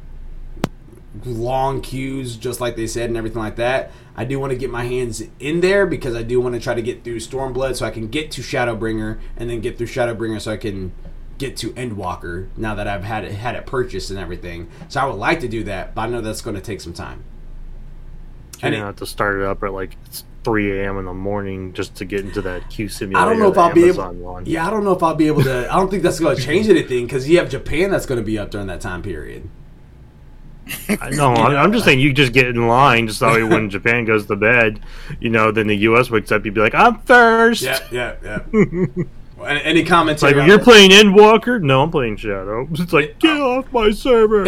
long queues, just like they said, and everything like that. I do want to get my hands in there because I do want to try to get through Stormblood so I can get to Shadowbringer, and then get through Shadowbringer so I can get to Endwalker now that I've had it purchased and everything. So I would like to do that, but I know that's going to take some time. And you have to start it up at like 3 a.m. in the morning just to get into that queue simulator. I don't know if I'll be able. Yeah, I don't know if I'll be able to. I don't think that's going to change anything because you have Japan that's going to be up during that time period. No, I'm just saying you just get in line just so when Japan goes to bed, then the U.S. wakes up, you'd be like, I'm first. Yeah. Any commentary? Like, you're playing Endwalker? No, I'm playing Shadow. It's like, get off my server.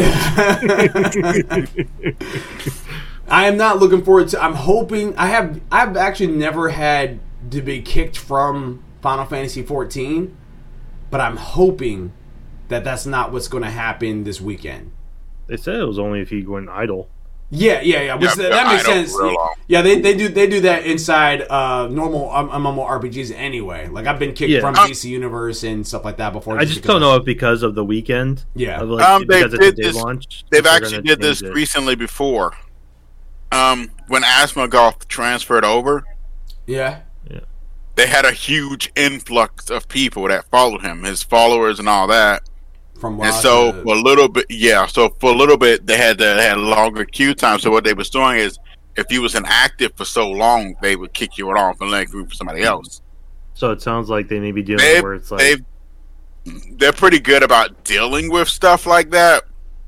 I am not looking forward to. I'm hoping. I've actually never had to be kicked from Final Fantasy 14, but I'm hoping that that's not what's going to happen this weekend. They said it was only if you went idle. Yeah. That makes sense. Yeah, they do that inside normal MMORPGs anyway. Like I've been kicked from DC Universe and stuff like that before. I just don't know if because of the weekend. Yeah, because it's a day launch. They've actually did this recently before. When Asmongold transferred over, yeah, they had a huge influx of people that followed him, his followers and all that. For a little bit, they had longer queue time. So what they was doing is, if you was inactive for so long, they would kick you off and let you for somebody else. So it sounds like they may be dealing where it's like they're pretty good about dealing with stuff like that.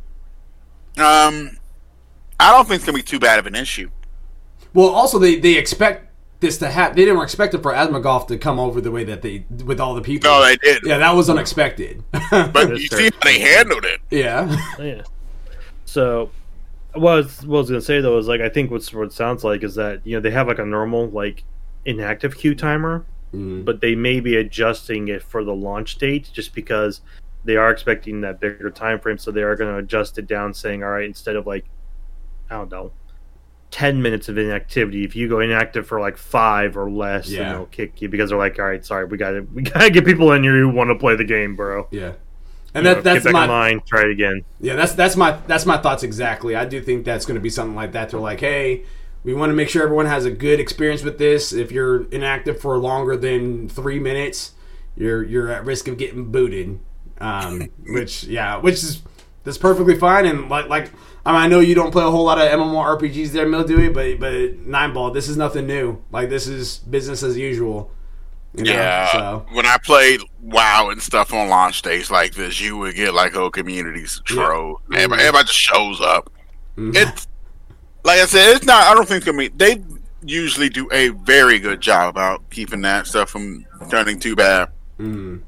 I don't think it's gonna be too bad of an issue. Well, also they expect this to happen. They didn't expect it for Asmongold to come over the way that they with all the people. No, they did. Yeah, that was unexpected. But you see how they handled it. Yeah. So, what I was going to say though is like I think what it sounds like is that they have like a normal like inactive queue timer, but they may be adjusting it for the launch date just because they are expecting that bigger time frame. So they are going to adjust it down, saying, all right, instead of like I don't know, 10 minutes of inactivity, if you go inactive for like 5 or less, then they'll kick you because they're like, all right, sorry, we gotta get people in here who want to play the game, bro. Yeah, and that's get back in line, try it again. Yeah, that's my thoughts exactly. I do think that's going to be something like that. They're like, hey, we want to make sure everyone has a good experience with this. If you're inactive for longer than 3 minutes, you're at risk of getting booted. Which is that's perfectly fine. And like. I know you don't play a whole lot of MMORPGs there, Mildewy, but Nineball, this is nothing new. Like, this is business as usual. So. When I played WoW and stuff on launch days like this, you would get like whole communities troll. Yeah. Everybody just shows up. It's like I said, it's not. I don't think they usually do a very good job about keeping that stuff from turning too bad. The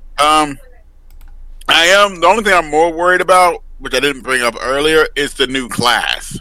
only thing I'm more worried about, which I didn't bring up earlier, is the new class.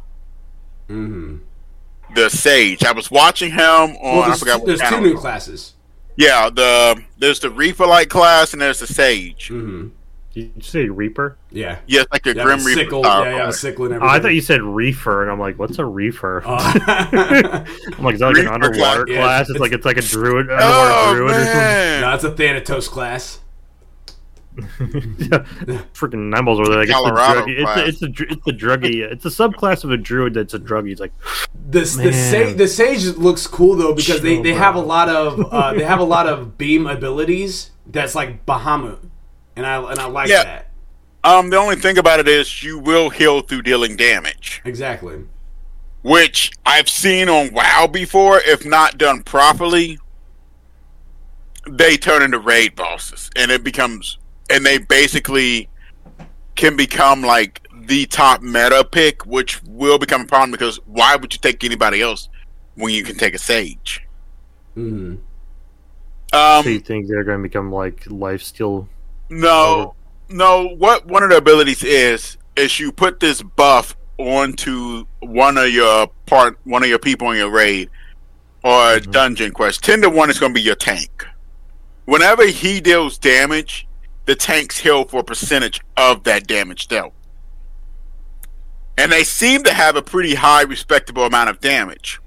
The Sage. I was watching him on. I forgot what there's two new classes. Yeah, there's the Reaper-like class and there's the Sage. Did you say Reaper? Yeah. Yeah, it's like a Grim Reaper. Sickle, a sickle and everything. I thought you said Reefer, and I'm like, what's a Reefer? I'm like, is that like an underwater class? It's like a druid, underwater druid or something? No, it's a Thanatos class. Freaking Nineballs over there. Like, Colorado it's a druggie. It's a subclass of a druid that's a druggie. It's like the sage looks cool though because they have a lot of beam abilities that's like Bahamut, and I like that. The only thing about it is you will heal through dealing damage. Exactly. Which I've seen on WoW before, if not done properly, they turn into raid bosses, and they basically can become like the top meta pick, which will become a problem because why would you take anybody else when you can take a sage? Mm-hmm. So you think they're going to become like lifesteal? No. What one of the abilities is you put this buff onto one of your people in your raid or dungeon quest. 10 to 1 is going to be your tank. Whenever he deals damage, the tanks heal for a percentage of that damage dealt. And they seem to have a pretty high, respectable amount of damage.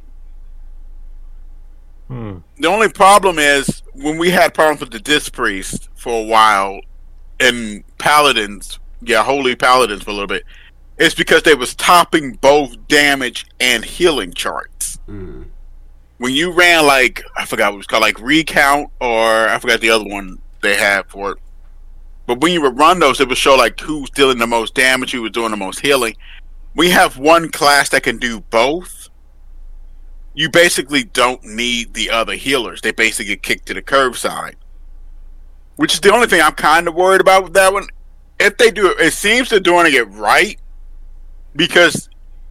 The only problem is when we had problems with the Disc Priest for a while and Paladins, Holy Paladins for a little bit, it's because they was topping both damage and healing charts. When you ran I forgot what it was called, like Recount, or I forgot the other one they had for it. But when you would run those, it would show like who's dealing the most damage, who was doing the most healing. We have one class that can do both. You basically don't need the other healers. They basically get kicked to the curb side. Which is the only thing I'm kind of worried about with that one. If they do it seems they're doing it right. Because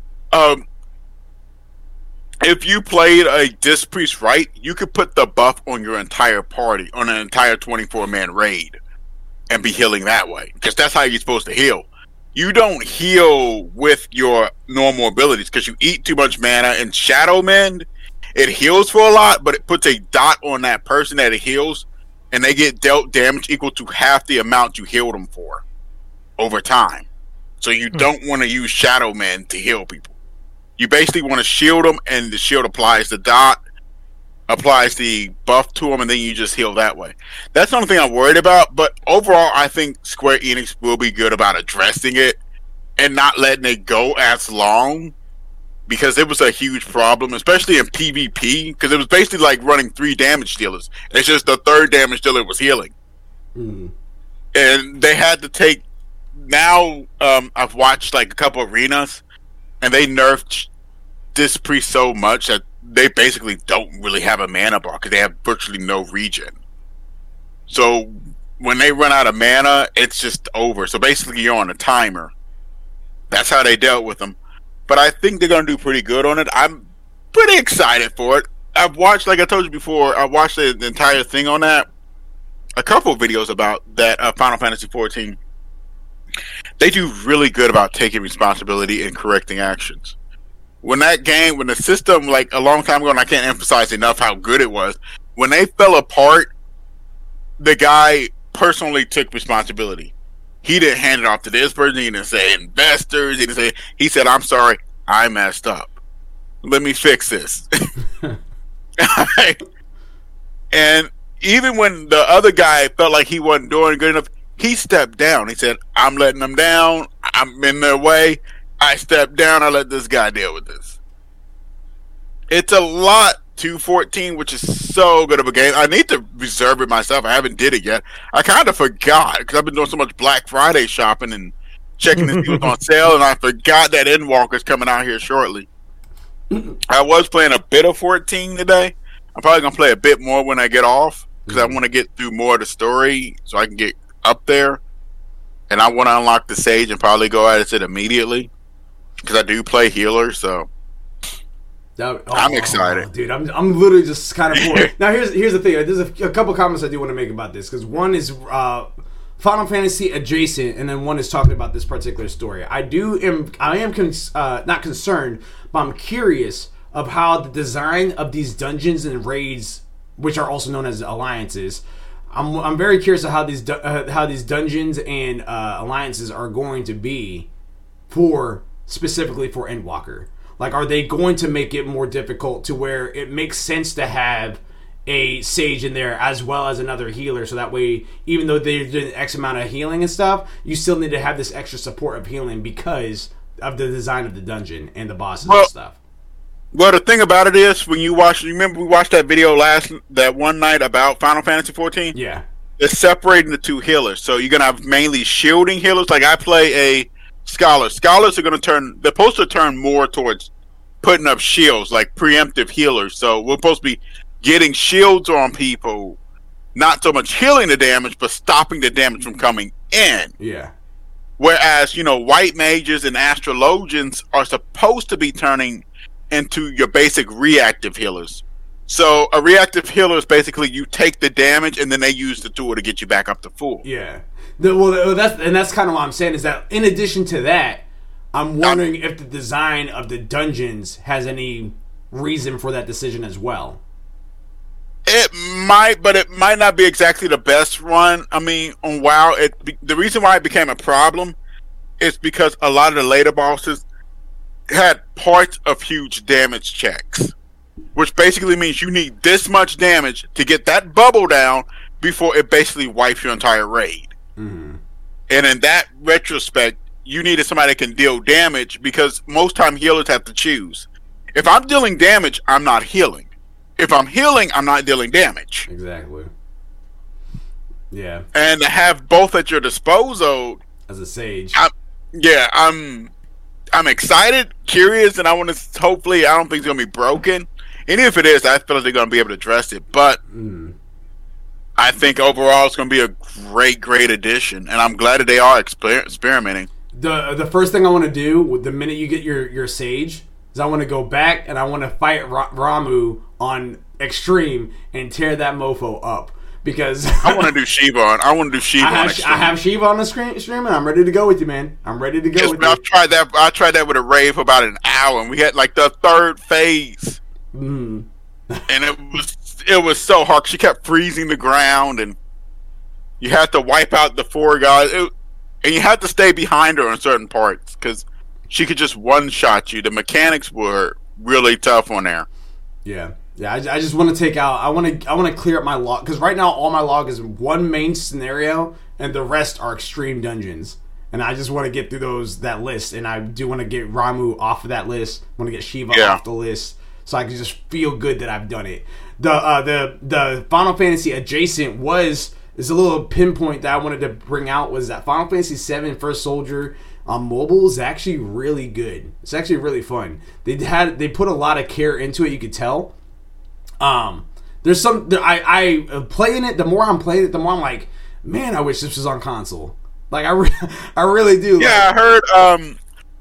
if you played a Disc Priest right, you could put the buff on your entire party, on an entire 24-man raid, and be healing that way. Because that's how you're supposed to heal. You don't heal with your normal abilities, because you eat too much mana, and Shadow Mend, it heals for a lot, but it puts a dot on that person that it heals, and they get dealt damage equal to half the amount you healed them for over time. So you don't want to use Shadow Men to heal people. You basically want to shield them, and the shield applies the dot, applies the buff to them, and then you just heal that way. That's the only thing I'm worried about, but overall, I think Square Enix will be good about addressing it and not letting it go as long, because it was a huge problem, especially in PvP, because it was basically like running 3 damage dealers. It's just the 3rd damage dealer was healing. And they had to take... Now, I've watched like a couple arenas, and they nerfed Disc Priest so much that they basically don't really have a mana bar because they have virtually no regen. So when they run out of mana, it's just over. So basically, you're on a timer. That's how they dealt with them. But I think they're going to do pretty good on it. I'm pretty excited for it. I've watched, like I told you before, I watched the entire thing on that. A couple of videos about that Final Fantasy XIV. They do really good about taking responsibility and correcting actions. When the system, like a long time ago, and I can't emphasize enough how good it was, when they fell apart, the guy personally took responsibility. He didn't hand it off to this person. He didn't say investors. He said, I'm sorry, I messed up. Let me fix this. And even when the other guy felt like he wasn't doing good enough, he stepped down. He said, I'm letting them down. I'm in their way. I stepped down. I let this guy deal with this. It's a lot to 14, which is so good of a game. I need to reserve it myself. I haven't did it yet. I kind of forgot because I've been doing so much Black Friday shopping and checking to see what's on sale, and I forgot that Endwalker's coming out here shortly. I was playing a bit of 14 today. I'm probably going to play a bit more when I get off because I want to get through more of the story so I can get up there, and I want to unlock the Sage and probably go at it immediately because I do play healer, so I'm excited, dude. I'm literally just kind of bored. Now here's the thing. There's a couple comments I do want to make about this because one is Final Fantasy adjacent, and then one is talking about this particular story. I am not concerned, but I'm curious of how the design of these dungeons and raids, which are also known as alliances. I'm very curious of how these dungeons and alliances are going to be specifically for Endwalker. Like, are they going to make it more difficult to where it makes sense to have a sage in there as well as another healer, so that way, even though they're doing X amount of healing and stuff, you still need to have this extra support of healing because of the design of the dungeon and the bosses and stuff. Well, the thing about it is, when you remember we watched that video that one night about Final Fantasy 14? Yeah. It's separating the two healers. So you're going to have mainly shielding healers. Like I play a Scholar. Scholars are going to they're supposed to turn more towards putting up shields, like preemptive healers. So we're supposed to be getting shields on people, not so much healing the damage, but stopping the damage from coming in. Yeah. Whereas, white mages and astrologians are supposed to be turning into your basic reactive healers. So a reactive healer is basically you take the damage and then they use the tool to get you back up to full. Yeah. That's kind of what I'm saying, is that in addition to that, I'm wondering if the design of the dungeons has any reason for that decision as well. It might, but it might not be exactly the best one. I mean, on WoW, the reason why it became a problem is because a lot of the later bosses had parts of huge damage checks, which basically means you need this much damage to get that bubble down before it basically wipes your entire raid. Mm-hmm. And in that retrospect, you needed somebody that can deal damage, because most time healers have to choose. If I'm dealing damage, I'm not healing. If I'm healing, I'm not dealing damage. Exactly. Yeah. And to have both at your disposal as a sage. I'm excited, curious, and I want to. Hopefully, I don't think it's gonna be broken. And if it is, I feel like they're gonna be able to address it. But I think overall, it's gonna be a great addition, and I'm glad that they are experimenting. The first thing I want to do the minute you get your sage is I want to go back and I want to fight Ramuh on Extreme and tear that mofo up, because I want to do Shiva on. I want to do Shiva on Extreme. I have Shiva on the stream, and I'm ready to go with you, man. I'm ready to go with you. I've tried that. I tried that with a raid for about an hour, and we had like the third phase, and it was so hard. She kept freezing the ground, and you had to wipe out the 4 guys, and you had to stay behind her on certain parts because she could just one-shot you. The mechanics were really tough on there. Yeah. I just want to take out. I want to clear up my log, because right now all my log is one main scenario, and the rest are extreme dungeons. And I just want to get through that list, and I do want to get Ramuh off of that list. I want to get Shiva off the list, so I can just feel good that I've done it. The Final Fantasy adjacent is a little pinpoint that I wanted to bring out, was that Final Fantasy VII First Soldier on mobile is actually really good. It's actually really fun. They put a lot of care into it. You could tell. There's some. I playing it. The more I'm playing it, the more I'm like, man, I wish this was on console. Like I really do. Yeah, I heard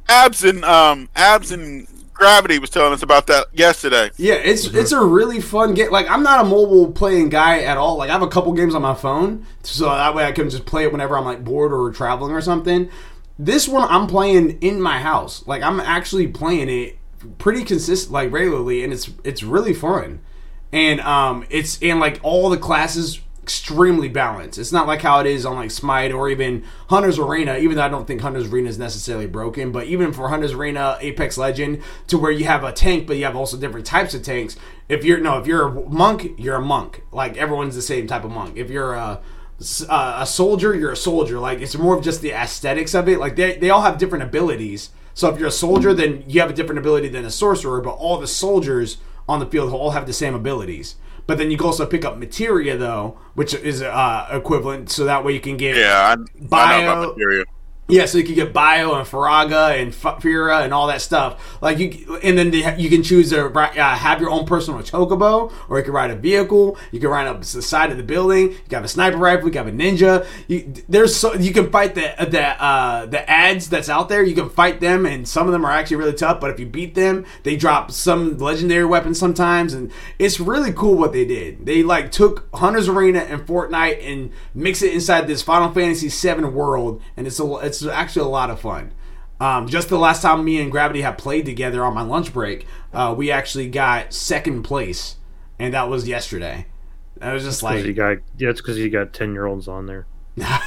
Abs and Gravity was telling us about that yesterday. Yeah, it's a really fun game. Like, I'm not a mobile playing guy at all. Like, I have a couple games on my phone, so that way I can just play it whenever I'm like bored or traveling or something. This one I'm playing in my house. Like, I'm actually playing it pretty consistent, like regularly, and it's really fun. And it's in like all the classes extremely balanced. It's not like how it is on like Smite or even Hunter's Arena, even though I don't think Hunter's Arena is necessarily broken, but even for Hunter's Arena, Apex Legend, to where you have a tank, but you have also different types of tanks. If you're a monk, you're a monk. Like, everyone's the same type of monk. If you're a soldier, you're a soldier. Like, it's more of just the aesthetics of it. Like, they all have different abilities. So if you're a soldier, then you have a different ability than a sorcerer, but all the soldiers on the field all have the same abilities. But then you can also pick up materia, though, which is equivalent, so that way you can get I bio. know about materia. Yeah, so you can get bio and Faraga and Fira and all that stuff. Like, and then you can choose to have your own personal chocobo, or you can ride a vehicle. You can ride up the side of the building. You can have a sniper rifle. You can have a ninja. You can fight the ads that's out there. You can fight them, and some of them are actually really tough. But if you beat them, they drop some legendary weapons sometimes, and it's really cool what they did. They like took Hunter's Arena and Fortnite and mix it inside this Final Fantasy VII world, and it's actually a lot of fun. Just the last time me and Gravity have played together on my lunch break, we actually got second place, and that was yesterday. I was just like, it's because you got 10-year-olds on there. Yeah,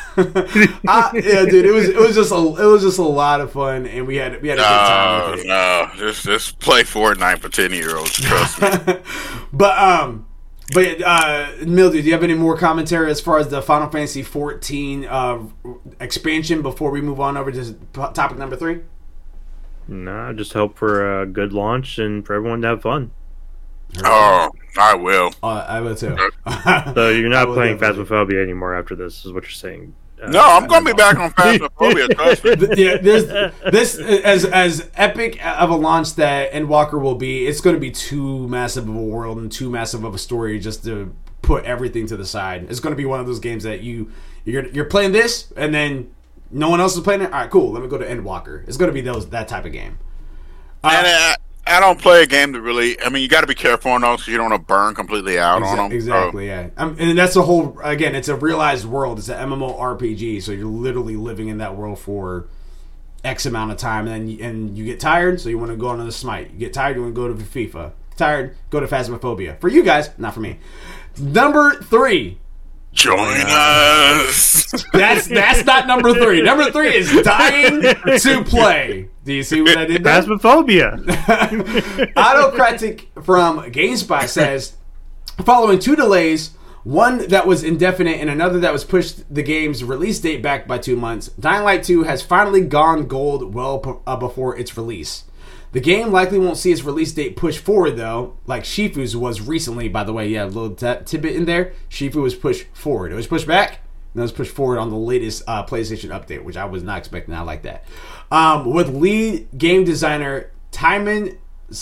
dude, it was just a lot of fun, and we had a good time with it. No, just play Fortnite for 10-year-olds. Trust me. But But Mildew, do you have any more commentary as far as the Final Fantasy 14 expansion before we move on over to topic number 3? No, just hope for a good launch and for everyone to have fun. Oh, I will. I will too. So you're not playing Phasmophobia anymore after this, is what you're saying? No, I'm going to be back on Phasmophobia. Trust me. Yeah, this as epic of a launch that Endwalker will be. It's going to be too massive of a world and too massive of a story just to put everything to the side. It's going to be one of those games that you're playing this and then no one else is playing it. All right, cool. Let me go to Endwalker. It's going to be that type of game. And I don't play a game that really. I mean, you got to be careful on those because you don't want to burn completely out on them. Exactly, yeah. And that's the whole. Again, it's a realized world. It's an MMORPG, so you're literally living in that world for X amount of time, and you get tired, so you want to go on to Smite. You get tired, you want to go to FIFA. Tired, go to Phasmophobia. For you guys, not for me. Number 3. Join us. That's not number 3. Number 3 is Dying to Play. Do you see what I did there? Phasmophobia. Autocratic from GameSpot says, following 2 delays, one that was indefinite and another that was pushed the game's release date back by 2 months, Dying Light 2 has finally gone gold well before its release. The game likely won't see its release date pushed forward, though, like Shifu's was recently, by the way. Yeah, a little tidbit in there. Shifu was pushed forward. It was pushed back, and it was pushed forward on the latest PlayStation update, which I was not expecting. I like that. With lead game designer Timon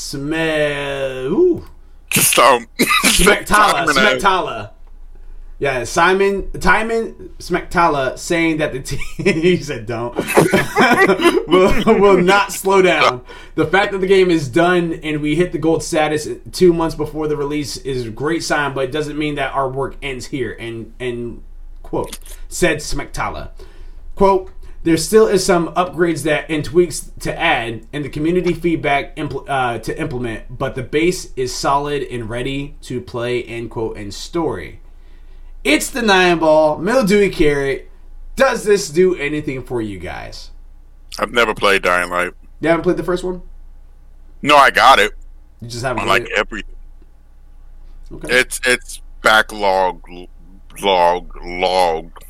Smektala. Yeah, Timon Smektala saying that the team, he said don't, will not slow down. The fact that the game is done and we hit the gold status 2 months before the release is a great sign, but it doesn't mean that our work ends here. And quote, said Smektala. Quote, there still is some upgrades and tweaks to add and the community feedback to implement, but the base is solid and ready to play, end quote, and story. It's the 9-ball, Mildewy Carrot. Does this do anything for you guys? I've never played Dying Light. You haven't played the first one? No, I got it. You just haven't played it? Everything. Okay. It's backlog, logged. Logged.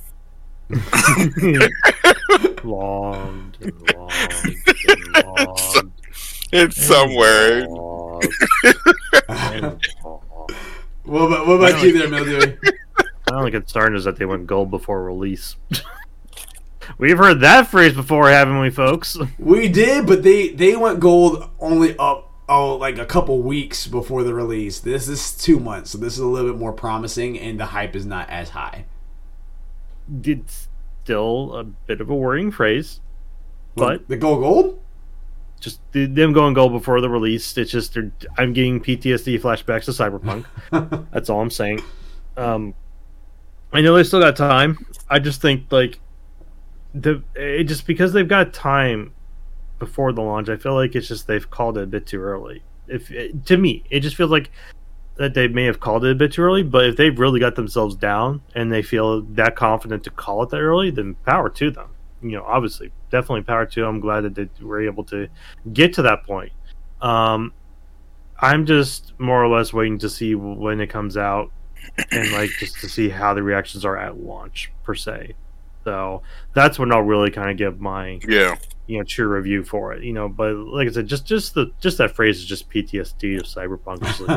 It's somewhere. What about you there, Mildewy? My only concern is that they went gold before release. We've heard that phrase before, haven't we, folks? We did, but they went gold only like a couple weeks before the release. This is 2 months, so this is a little bit more promising, and the hype is not as high. It's still a bit of a worrying phrase, but the gold? Just them going gold before the release. It's just I'm getting PTSD flashbacks to Cyberpunk. That's all I'm saying. I know they still got time. I just think just because they've got time before the launch, I feel like it's just they've called it a bit too early. To me, it just feels like that they may have called it a bit too early. But if they've really got themselves down and they feel that confident to call it that early, then power to them. Obviously, definitely power to them. I'm glad that they were able to get to that point. I'm just more or less waiting to see when it comes out and just to see how the reactions are at launch per se. So that's when I'll really kind of give my true review for it. But like I said, just that phrase is just PTSD of Cyberpunk.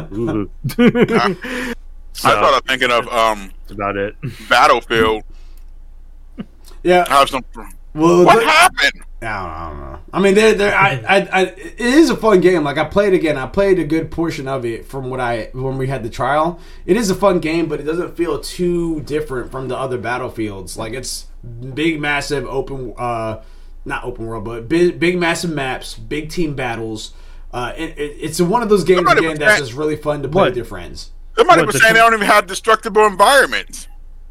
I started thinking of that's about it. Battlefield. Yeah. What happened? I don't know. I mean, it is a fun game. Like, I played again. I played a good portion of it from when we had the trial. It is a fun game, but it doesn't feel too different from the other Battlefields. Like, it's big, massive not open world, but big, massive maps, big team battles. It's one of those games again that's just really fun to play with your friends. Somebody was saying they don't even have destructible environments.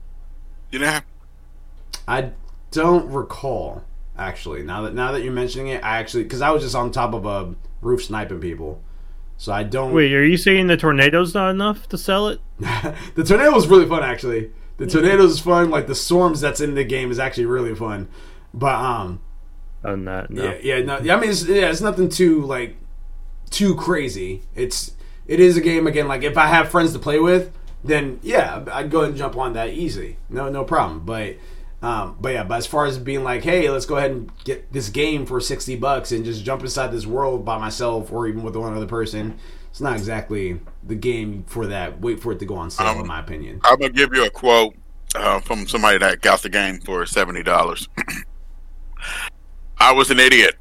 I don't recall, actually. Now that you're mentioning it, because I was just on top of a roof sniping people, so I don't. Wait, are you saying the tornado's not enough to sell it? The tornado was really fun, actually. The tornado is fun. Like, the storms that's in the game is actually really fun. But on that, no. No. I mean, it's nothing too crazy. It is a game again. Like, if I have friends to play with, then yeah, I'd go ahead and jump on that easy. No problem. But as far as being like, hey, let's go ahead and get this game for $60 and just jump inside this world by myself or even with one other person, it's not exactly the game for that. Wait for it to go on sale, in my opinion. I'm gonna give you a quote from somebody that got the game for $70. I was an idiot.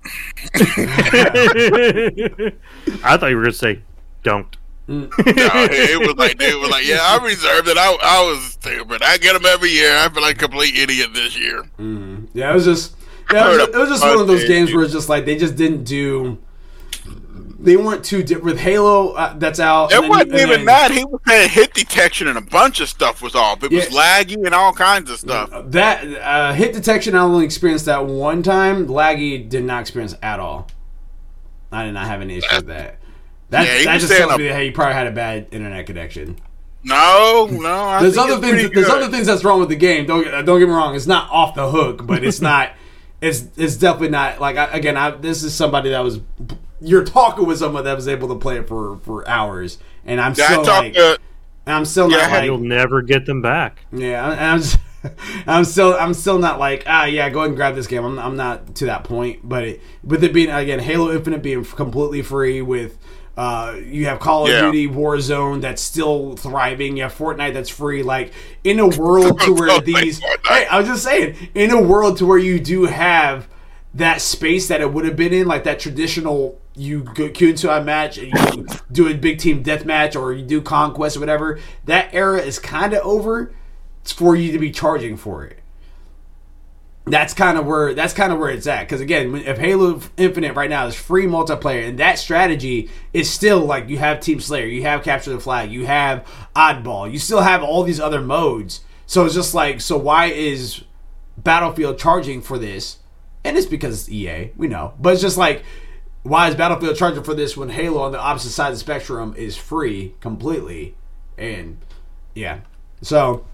I thought you were gonna say, don't. No, it was like yeah, I reserved it. I was stupid. I get them every year. I feel like a complete idiot this year. Mm-hmm. Yeah, it was just one of those games where it's just like they just didn't do. They weren't too with Halo. That's out. It wasn't even that. He was saying hit detection and a bunch of stuff was off. It was laggy and all kinds of stuff. That hit detection, I only experienced that one time. Laggy did not experience at all. I did not have any issue with that. That just tells me that hey, you probably had a bad internet connection. No. There's other things. There's other things that's wrong with the game. Don't get me wrong. It's not off the hook, but it's not. It's definitely not like this is somebody that was. You're talking with someone that was able to play it for hours, and I'm still like. I'm still not like. You'll never get them back. Yeah, I'm still not like go ahead and grab this game. I'm not to that point, but with it being again Halo Infinite being completely free with. You have Call of Duty Warzone that's still thriving. You have Fortnite that's free. Like in a world to where these, hey, I was just saying, in a world to where you do have that space that it would have been in, like that traditional. You queue into a match and you do a big team deathmatch or you do Conquest or whatever. That era is kind of over. It's for you to be charging for it. That's kind of where it's at. Because again, if Halo Infinite right now is free multiplayer, and that strategy is still like you have Team Slayer, you have Capture the Flag, you have Oddball, you still have all these other modes. So it's just like, so why is Battlefield charging for this? And it's because it's EA, we know. But it's just like, why is Battlefield charging for this when Halo on the opposite side of the spectrum is free completely? And yeah, so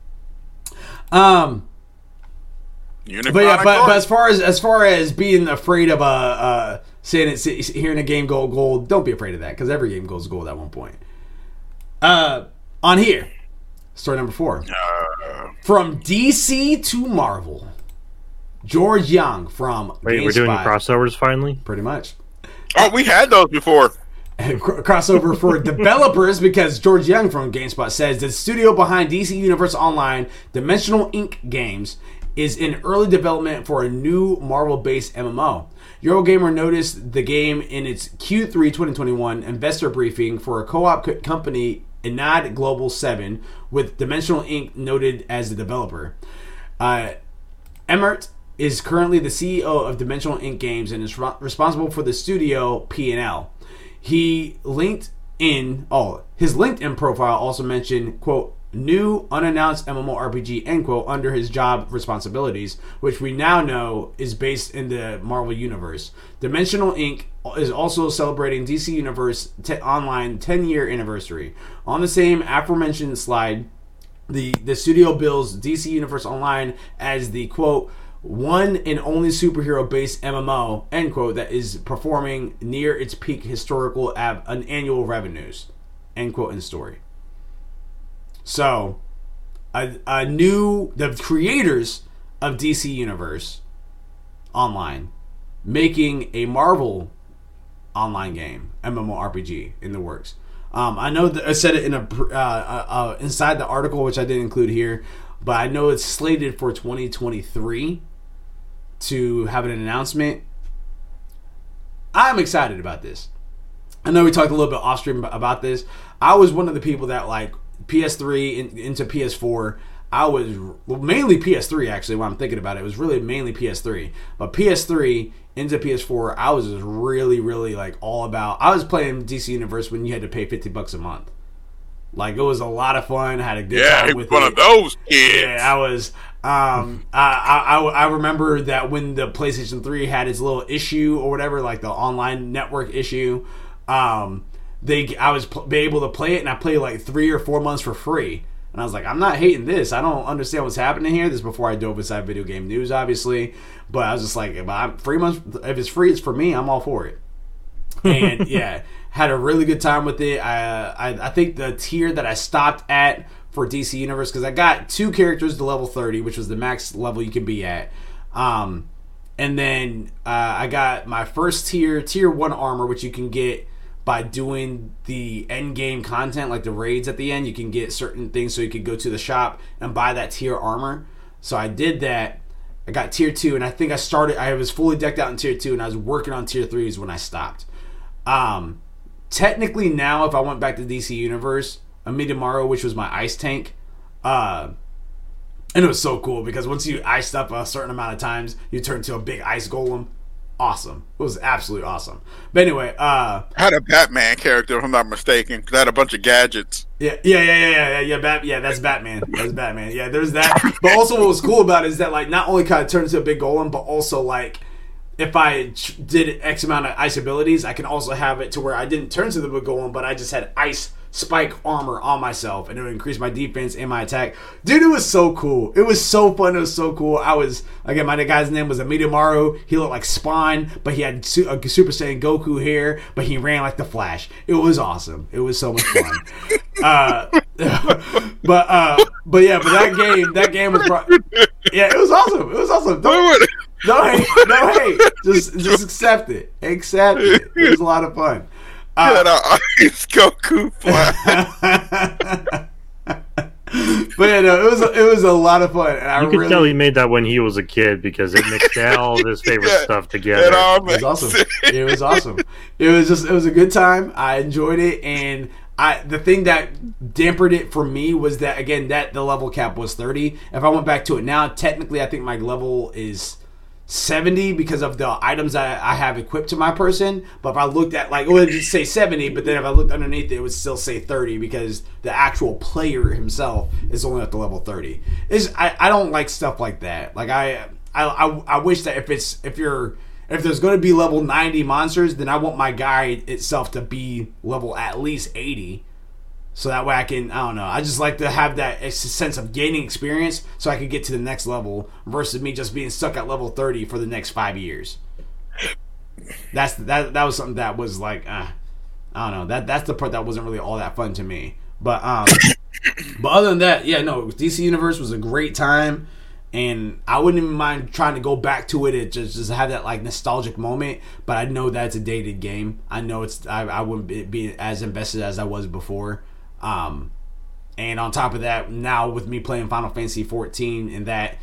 But as far as being afraid of hearing a game go gold, don't be afraid of that because every game goes gold at one point. On here, story number 4, from DC to Marvel, George Young from Wait, we're doing crossovers finally? Pretty much. Oh, we had those before. Crossover for developers because George Young from GameSpot says the studio behind DC Universe Online Dimensional Ink Games is in early development for a new Marvel-based MMO. Eurogamer noticed the game in its Q3 2021 investor briefing for a co-op company, Enad Global 7, with Dimensional Ink noted as the developer. Emmert is currently the CEO of Dimensional Ink Games and is responsible for the studio P&L. His LinkedIn profile also mentioned, quote, new unannounced MMORPG, end quote, under his job responsibilities, which we now know is based in the Marvel Universe. Dimensional Ink is also celebrating DC Universe Online 10-year anniversary. On the same aforementioned slide, the studio bills DC Universe Online as the, quote, one and only superhero-based MMO, end quote, that is performing near its peak historical annual revenues, end quote, in story. So, the creators of DC Universe Online making a Marvel online game, MMORPG, in the works. I know that I said it in inside the article, which I didn't include here, but I know it's slated for 2023 to have an announcement. I'm excited about this. I know we talked a little bit off stream about this. I was one of the people that like PS3 into PS4. I was mainly PS3 actually when I'm thinking about it. It was really mainly PS3. But PS3 into PS4, I was just really, really like all about. I was playing DC Universe when you had to pay $50 a month. Like it was a lot of fun. I had a good time with it. Yeah, one of those kids. Yeah, I was. I remember that when the PlayStation 3 had its little issue or whatever, like the online network issue. I was able to play it, and I played like 3 or 4 months for free. And I was like, I'm not hating this. I don't understand what's happening here. This is before I dove inside video game news, obviously. But I was just like, if it's free, it's for me. I'm all for it. And yeah, Had a really good time with it. I think the tier that I stopped at for DC Universe, because I got 2 characters to level 30, which was the max level you can be at. And then I got my first tier 1 armor, which you can get by doing the end game content, like the raids at the end. You can get certain things, so you could go to the shop and buy that tier armor. So I did that. I got tier 2, and I think I was fully decked out in tier 2, and I was working on tier 3s when I stopped. Technically now, if I went back to DC Universe, Amidomaru, which was my ice tank, and it was so cool because once you iced up a certain amount of times, you turn into a big ice golem. Awesome. It was absolutely awesome. But anyway, I had a Batman character, if I'm not mistaken, because I had a bunch of gadgets. Yeah, that's Batman. That's Batman. Yeah, there's that. But also what was cool about it is that, like, not only kind of turns into a big golem, but also, like, if I did X amount of ice abilities, I can also have it to where I didn't turn to the big golem, but I just had ice spike armor on myself, and it would increase my defense and my attack. Dude, it was so cool. It was so fun. It was so cool. My guy's name was Amidomaru. He looked like Spawn, but he had a Super Saiyan Goku hair, but he ran like the Flash. It was awesome. It was so much fun. But that game was yeah, it was awesome. It was awesome. No hate. Just accept it. Accept it. It was a lot of fun. Ice Goku But yeah, no, it was a lot of fun. And you could tell he made that when he was a kid because it mixed all of his favorite stuff together. It was awesome. It was awesome. It was a good time. I enjoyed it, and the thing that dampened it for me was that, again, that the level cap was 30. If I went back to it now, technically I think my level is 70 because of the items I have equipped to my person. But if I looked at, like, it would just say 70, but then if I looked underneath it would still say 30 because the actual player himself is only at the level 30. I don't like stuff like that. Like, I wish that if there's going to be level 90 monsters, then I want my guy itself to be level at least 80. So that way I don't know. I just like to have that sense of gaining experience so I can get to the next level versus me just being stuck at level 30 for the next 5 years. That was something that was like, I don't know. That's the part that wasn't really all that fun to me. But other than that, yeah, no, DC Universe was a great time. And I wouldn't even mind trying to go back to it and just have that, like, nostalgic moment. But I know that it's a dated game. I know I wouldn't be as invested as I was before. And on top of that, now with me playing Final Fantasy 14 and that,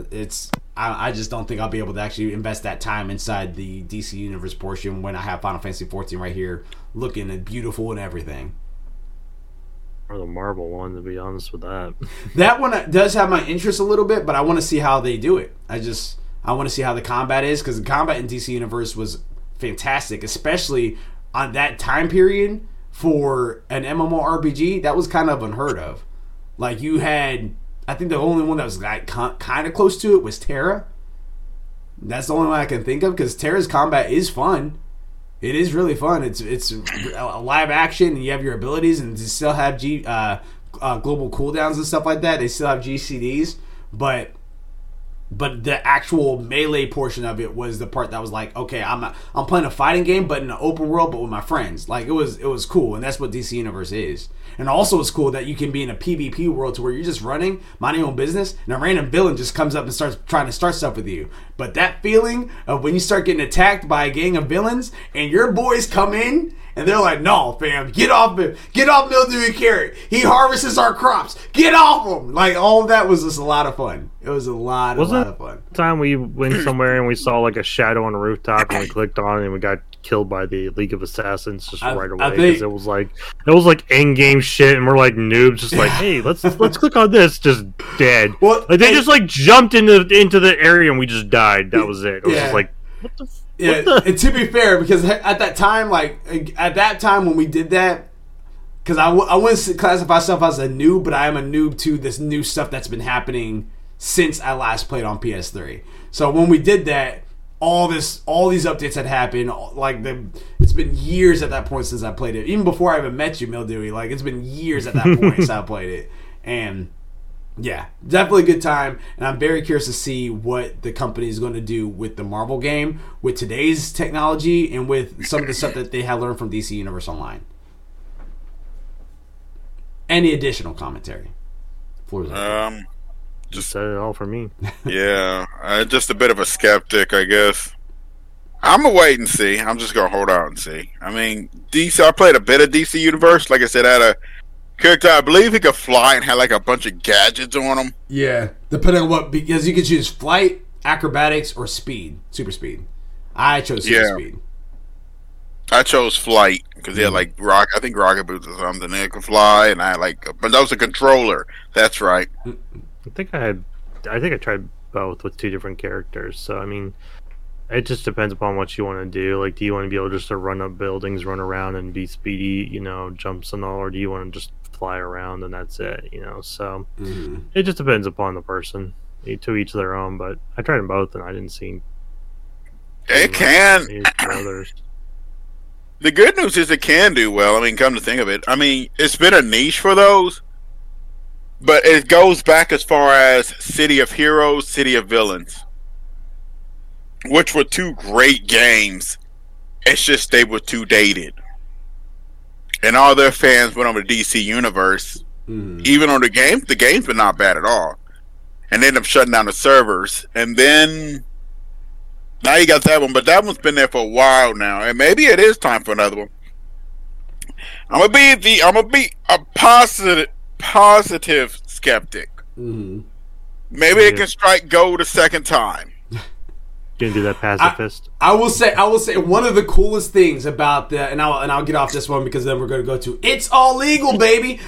I just don't think I'll be able to actually invest that time inside the DC Universe portion when I have Final Fantasy 14 right here looking beautiful and everything. Or the Marvel one, to be honest with that. That one does have my interest a little bit, but I want to see how they do it. I want to see how the combat is, because the combat in DC Universe was fantastic, especially on that time period for an MMORPG. That was kind of unheard of. Like, you had, I think the only one that was like kind of close to it was Terra. That's the only one I can think of, because Terra's combat is fun. It is really fun. It's a live action, and you have your abilities, and you still have global cooldowns and stuff like that. They still have GCDs, but the actual melee portion of it was the part that was like, okay, I'm playing a fighting game, but in an open world, but with my friends. Like, it was cool, and that's what DC Universe is. And also, it's cool that you can be in a PvP world to where you're just running, minding your own business, and a random villain just comes up and starts trying to start stuff with you. But that feeling of when you start getting attacked by a gang of villains, and your boys come in, and they're like, no, fam, get off Mildew and Carrot. He harvests our crops. Get off him. Like, all of that was just a lot of fun. It was a lot of fun. Time we went somewhere and we saw like a shadow on a rooftop, and we clicked on it and we got killed by the League of Assassins just right away, because it was like end game shit, and we're like noobs, just like, hey, let's click on this, just dead. Well, like, they just like jumped into the area and we just died. That was it. It was just like, what the. Yeah, and to be fair, because at that time when we did that, because I wouldn't classify myself as a noob, but I am a noob to this new stuff that's been happening since I last played on PS3. So when we did that, all these updates had happened. Like, it's been years at that point since I played it. Even before I even met you, Mildewy. Like, it's been years at that point since I played it. And Yeah, definitely a good time, and I'm very curious to see what the company is going to do with the Marvel game, with today's technology, and with some of the stuff that they have learned from DC Universe Online. Any additional commentary? Just said it all for me. Yeah, just a bit of a skeptic, I guess. I'm gonna wait and see. I'm just gonna hold out and see. I mean, DC. I played a bit of DC Universe. Like I said, I had a character. I believe he could fly and had like a bunch of gadgets on him. Yeah, depending on what, because you could choose flight, acrobatics, or speed, super speed. I chose super speed. I chose flight because he had like I think rocket boots or something. They could fly, and I had but that was a controller. That's right. I think I tried both with 2 different characters. So I mean, it just depends upon what you want to do. Like, do you want to be able just to run up buildings, run around, and be speedy, jumps and all, or do you want to just fly around and that's it, So it just depends upon the person. To each their own. But I tried them both, and I didn't see. It can. The good news is it can do well. I mean, come to think of it, I mean, it's been a niche for those, but it goes back as far as City of Heroes, City of Villains, which were 2 great games. It's just they were too dated. And all their fans went over to DC Universe. Even on the games were not bad at all. And ended up shutting down the servers. And then now you got that one, but that one's been there for a while now, and maybe it is time for another one. I'm gonna be a positive skeptic. Maybe they can strike gold a second time. Gonna do that pacifist. I will say one of the coolest things about the, and I'll get off this one because then we're gonna go to it's all legal, baby.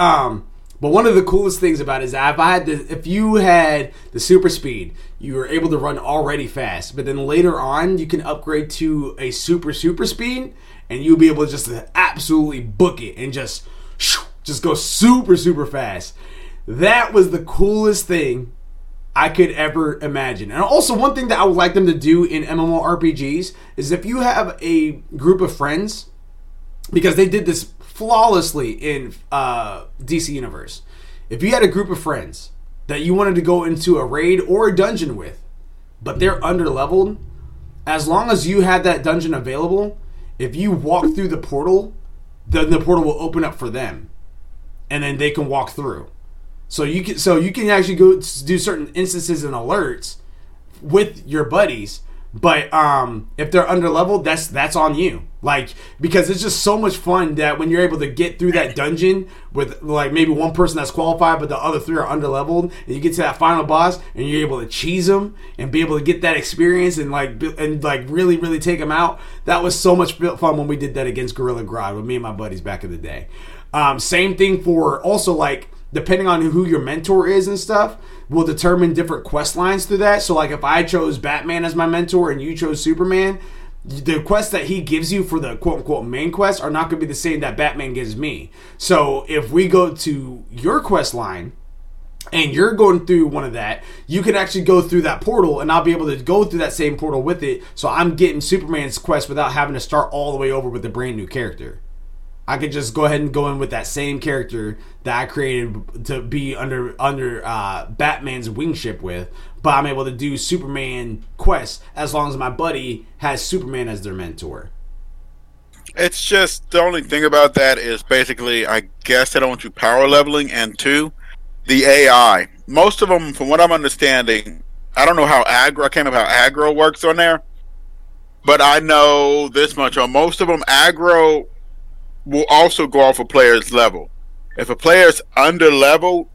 But one of the coolest things about it is that if you had the super speed, you were able to run already fast. But then later on, you can upgrade to a super speed, and you'll be able to just absolutely book it and just go super fast. That was the coolest thing I could ever imagine. And also, one thing that I would like them to do in MMORPGs is if you have a group of friends, because they did this flawlessly in DC Universe. If you had a group of friends that you wanted to go into a raid or a dungeon with, but they're underleveled, as long as you had that dungeon available, if you walk through the portal, then the portal will open up for them, and then they can walk through. So you can actually go do certain instances and alerts with your buddies. But if they're underleveled, that's on you. Like, because it's just so much fun that when you're able to get through that dungeon with like maybe one person that's qualified, but the other 3 are underleveled, and you get to that final boss and you're able to cheese them and be able to get that experience and really take them out. That was so much fun when we did that against Gorilla Grodd with me and my buddies back in the day. Same thing for also like, depending on who your mentor is and stuff, will determine different quest lines through that. So like if I chose Batman as my mentor and you chose Superman, the quests that he gives you for the quote-unquote main quest are not going to be the same that Batman gives me. So if we go to your quest line and you're going through one of that, you can actually go through that portal and I'll be able to go through that same portal with it. So I'm getting Superman's quest without having to start all the way over with a brand new character. I could just go ahead and go in with that same character that I created to be under Batman's wingship with, but I'm able to do Superman quests as long as my buddy has Superman as their mentor. It's just, the only thing about that is basically, I guess they don't want you power leveling, and 2, the AI. Most of them, from what I'm understanding, I don't know how aggro works on there, but I know this much on most of them, aggro will also go off a player's level. If a player's under level,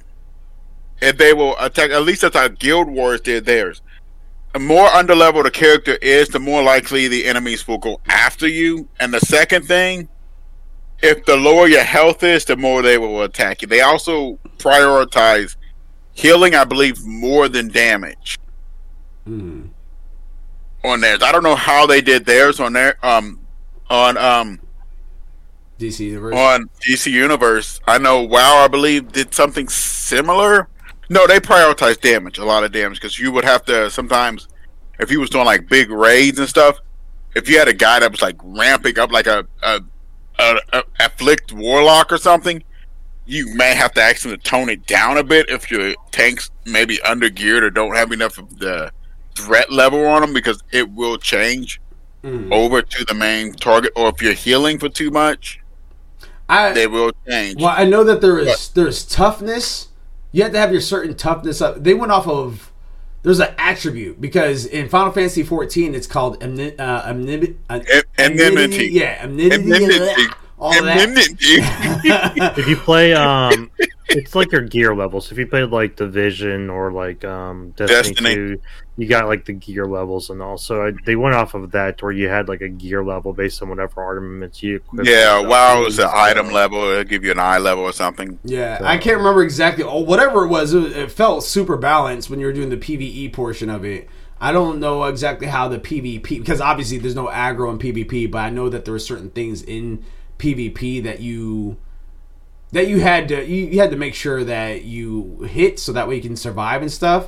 if they will attack, at least that's how Guild Wars did theirs. The more under level the character is, the more likely the enemies will go after you. And the second thing, if the lower your health is, the more they will attack you. They also prioritize healing, I believe, more than damage. On theirs. I don't know how they did theirs on their DC Universe. On DC Universe, I know WoW, I believe, did something similar. No, they prioritize damage, a lot of damage, because you would have to sometimes, if you was doing like big raids and stuff, if you had a guy that was like ramping up like a afflict warlock or something, you may have to ask them to tone it down a bit if your tanks maybe under geared or don't have enough of the threat level on them, because it will change over to the main target. Or if you're healing for too much, they will change. Well, I know that there's toughness. You have to have your certain toughness up. They went off of, there's an attribute, because in Final Fantasy 14 it's called enmity. Yeah, enmity. All that. If you play, it's like your gear levels. If you played like Division or like Destiny 2, you got like the gear levels, and also they went off of that where you had like a gear level based on whatever armaments you equipped. Yeah, WoW was an item level. It'll give you an eye level or something. Yeah, so I can't remember exactly. Whatever it was, it felt super balanced when you were doing the PvE portion of it. I don't know exactly how the PvP, because obviously there's no aggro in PvP, but I know that there were certain things in PvP that you had to make sure that you hit so that way you can survive and stuff.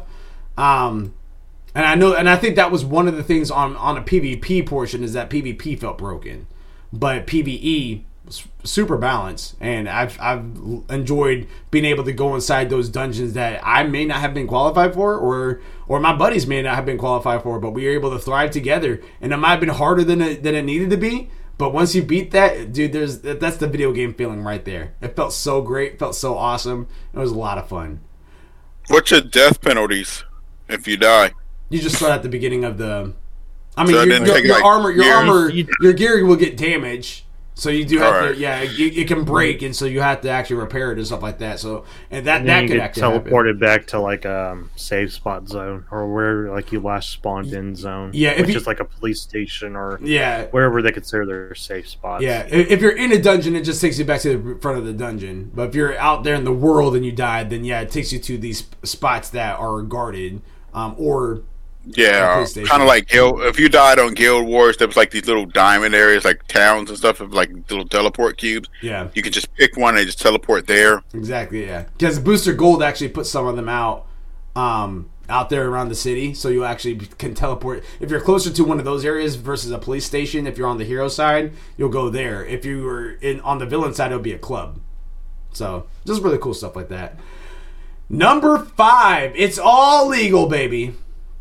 And I think that was one of the things on a PvP portion, is that PvP felt broken, but PvE was super balanced, and I've enjoyed being able to go inside those dungeons that I may not have been qualified for, or my buddies may not have been qualified for, but we were able to thrive together, and it might have been harder than it needed to be. But once you beat that, dude, that's the video game feeling right there. It felt so great. It felt so awesome. It was a lot of fun. What's your death penalties if you die? You just start at the beginning of the... I mean, your gear will get damaged. So you do have to, it can break, and so you have to actually repair it and stuff like that. So, and that could actually teleported back to like a save spot zone, or where like you last spawned in zone. Yeah, which is like a police station, or wherever they consider their safe spots. Yeah, if you're in a dungeon, it just takes you back to the front of the dungeon. But if you're out there in the world and you died, then it takes you to these spots that are guarded, or. Yeah, kind of like if you died on Guild Wars, there was like these little diamond areas, like towns and stuff, of like little teleport cubes. Yeah, you can just pick one and just teleport there. Exactly. Yeah, because Booster Gold actually puts some of them out there around the city, so you actually can teleport. If you're closer to one of those areas versus a police station, if you're on the hero side, you'll go there. If you were on the villain side, it'll be a club. So just really cool stuff like that. Number 5, it's all legal, baby.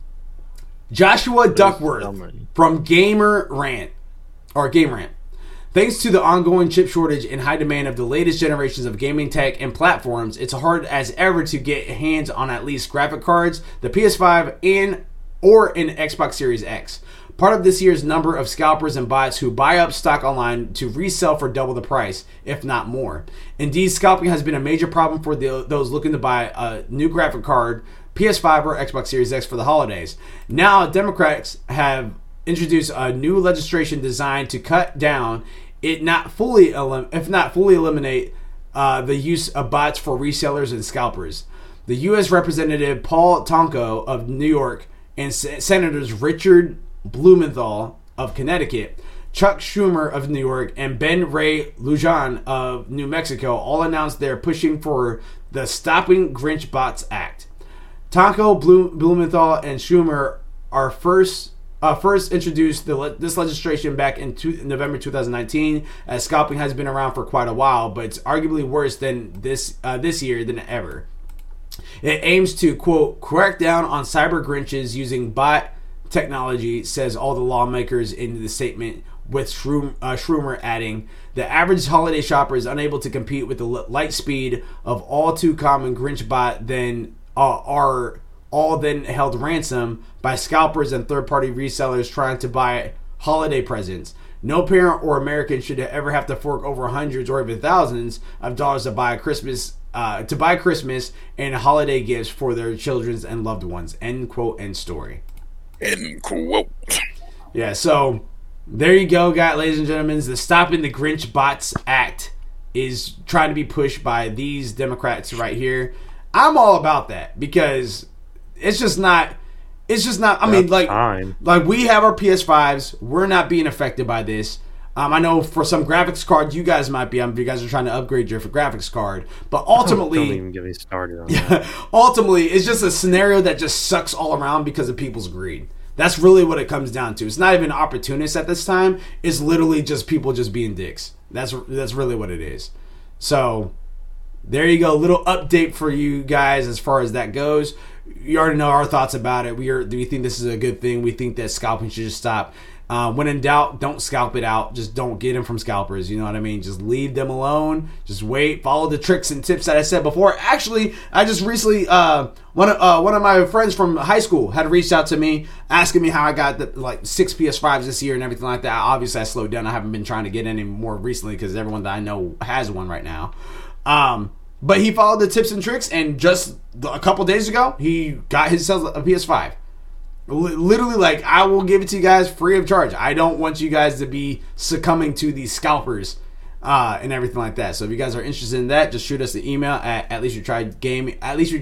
Joshua Duckworth from Game Rant. Thanks to the ongoing chip shortage and high demand of the latest generations of gaming tech and platforms, it's hard as ever to get hands on at least graphic cards, the PS5, or an Xbox Series X. Part of this year's number of scalpers and bots who buy up stock online to resell for double the price, if not more. Indeed, scalping has been a major problem for those looking to buy a new graphic card, PS5 or Xbox Series X for the holidays. Now, Democrats have introduced a new legislation designed to cut down, if not fully eliminate, the use of bots for resellers and scalpers. The U.S. Representative Paul Tonko of New York and Senators Richard Blumenthal of Connecticut, Chuck Schumer of New York, and Ben Ray Lujan of New Mexico all announced they're pushing for the Stopping Grinch Bots Act. Tonko, Blumenthal, and Schumer are first introduced this legislation back in November 2019, as scalping has been around for quite a while, but it's arguably worse than this year than ever. It aims to, quote, crack down on cyber Grinches using bot technology, says all the lawmakers in the statement, with Schumer adding, the average holiday shopper is unable to compete with the light speed of all too common Grinch bot, are all then held ransom by scalpers and third-party resellers trying to buy holiday presents. No parent or American should ever have to fork over hundreds or even thousands of dollars to buy Christmas and holiday gifts for their children and loved ones. End quote. End story. End quote. Yeah. So there you go, guys, ladies and gentlemen. The Stopping the Grinch Bots Act is trying to be pushed by these Democrats right here. I'm all about that, because it's just not. I mean, like we have our PS5s. We're not being affected by this. I know for some graphics cards, you guys might be. If you guys are trying to upgrade your graphics card, but ultimately, don't even get me started on that. Ultimately, it's just a scenario that just sucks all around because of people's greed. That's really what it comes down to. It's not even opportunists at this time. It's literally just people just being dicks. That's really what it is. So. there you go. Little update for you guys as far as that goes. You already know our thoughts about it. We think this is a good thing. We think that scalping should just stop. When in doubt, don't scalp it out. Just don't get them from scalpers. You know what I mean? Just leave them alone. Just wait. Follow the tricks and tips that I said before. Actually, I just recently one of my friends from high school had reached out to me asking me how I got 6 PS5s this year and everything like that. Obviously, I slowed down. I haven't been trying to get any more recently because everyone that I know has one right now. But he followed the tips and tricks, and just a couple days ago, he got himself a PS5. Literally, I will give it to you guys free of charge. I don't want you guys to be succumbing to these scalpers and everything like that. So if you guys are interested in that, just shoot us an email at least you tried gaming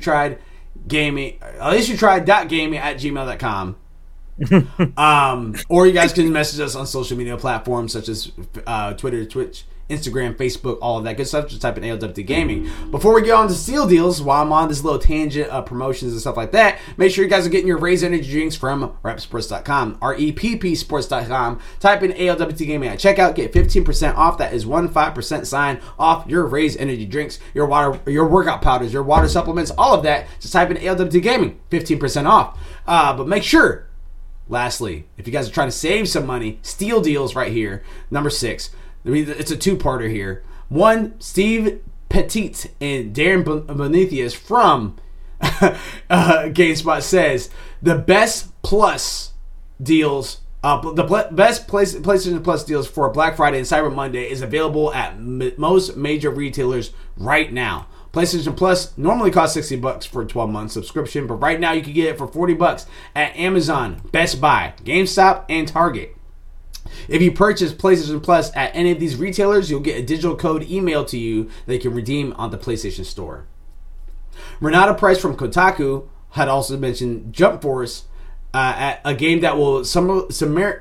@gmail.com. Or you guys can message us on social media platforms such as Twitter, Twitch, Instagram, Facebook, all of that good stuff. Just type in ALWT Gaming. Before we get on to Steel Deals, while I'm on this little tangent of promotions and stuff like that, make sure you guys are getting your Raise Energy drinks from repsports.com, REPPsports.com. Type in ALWT Gaming at checkout. Get 15% off. That is 15% sign off your Raise Energy drinks, your workout powders, your water supplements, all of that. Just type in ALWT Gaming, 15% off. But make sure, lastly, if you guys are trying to save some money, Steel Deals right here, number 6. It's a two-parter here. One, Steve Petit and Darren Benitez from GameSpot says the best Plus deals, the best PlayStation Plus deals for Black Friday and Cyber Monday is available at most major retailers right now. PlayStation Plus normally costs $60 for a 12-month subscription, but right now you can get it for $40 at Amazon, Best Buy, GameStop, and Target. If you purchase PlayStation Plus at any of these retailers, you'll get a digital code emailed to you that you can redeem on the PlayStation Store. Renata Price from Kotaku had also mentioned Jump Force, at a game that will summarily,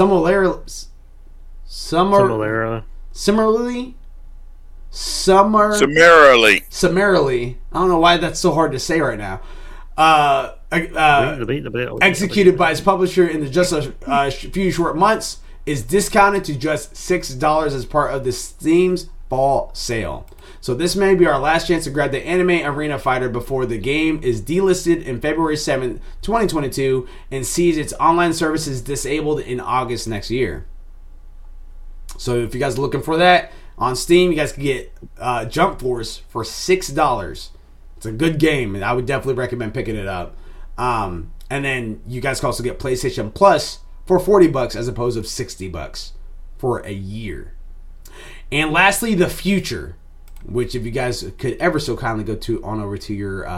I don't know why that's so hard to say right now. Executed by its publisher in just a few short months, is discounted to just $6 as part of the Steam's fall sale. So this may be our last chance to grab the Anime Arena Fighter before the game is delisted in February 7th, 2022, and sees its online services disabled in August next year. So if you guys are looking for that on Steam, you guys can get Jump Force for $6. It's a good game, and I would definitely recommend picking it up. And then you guys can also get PlayStation Plus for $40 as opposed to $60 for a year. And lastly, the future, which if you guys could ever so kindly go over to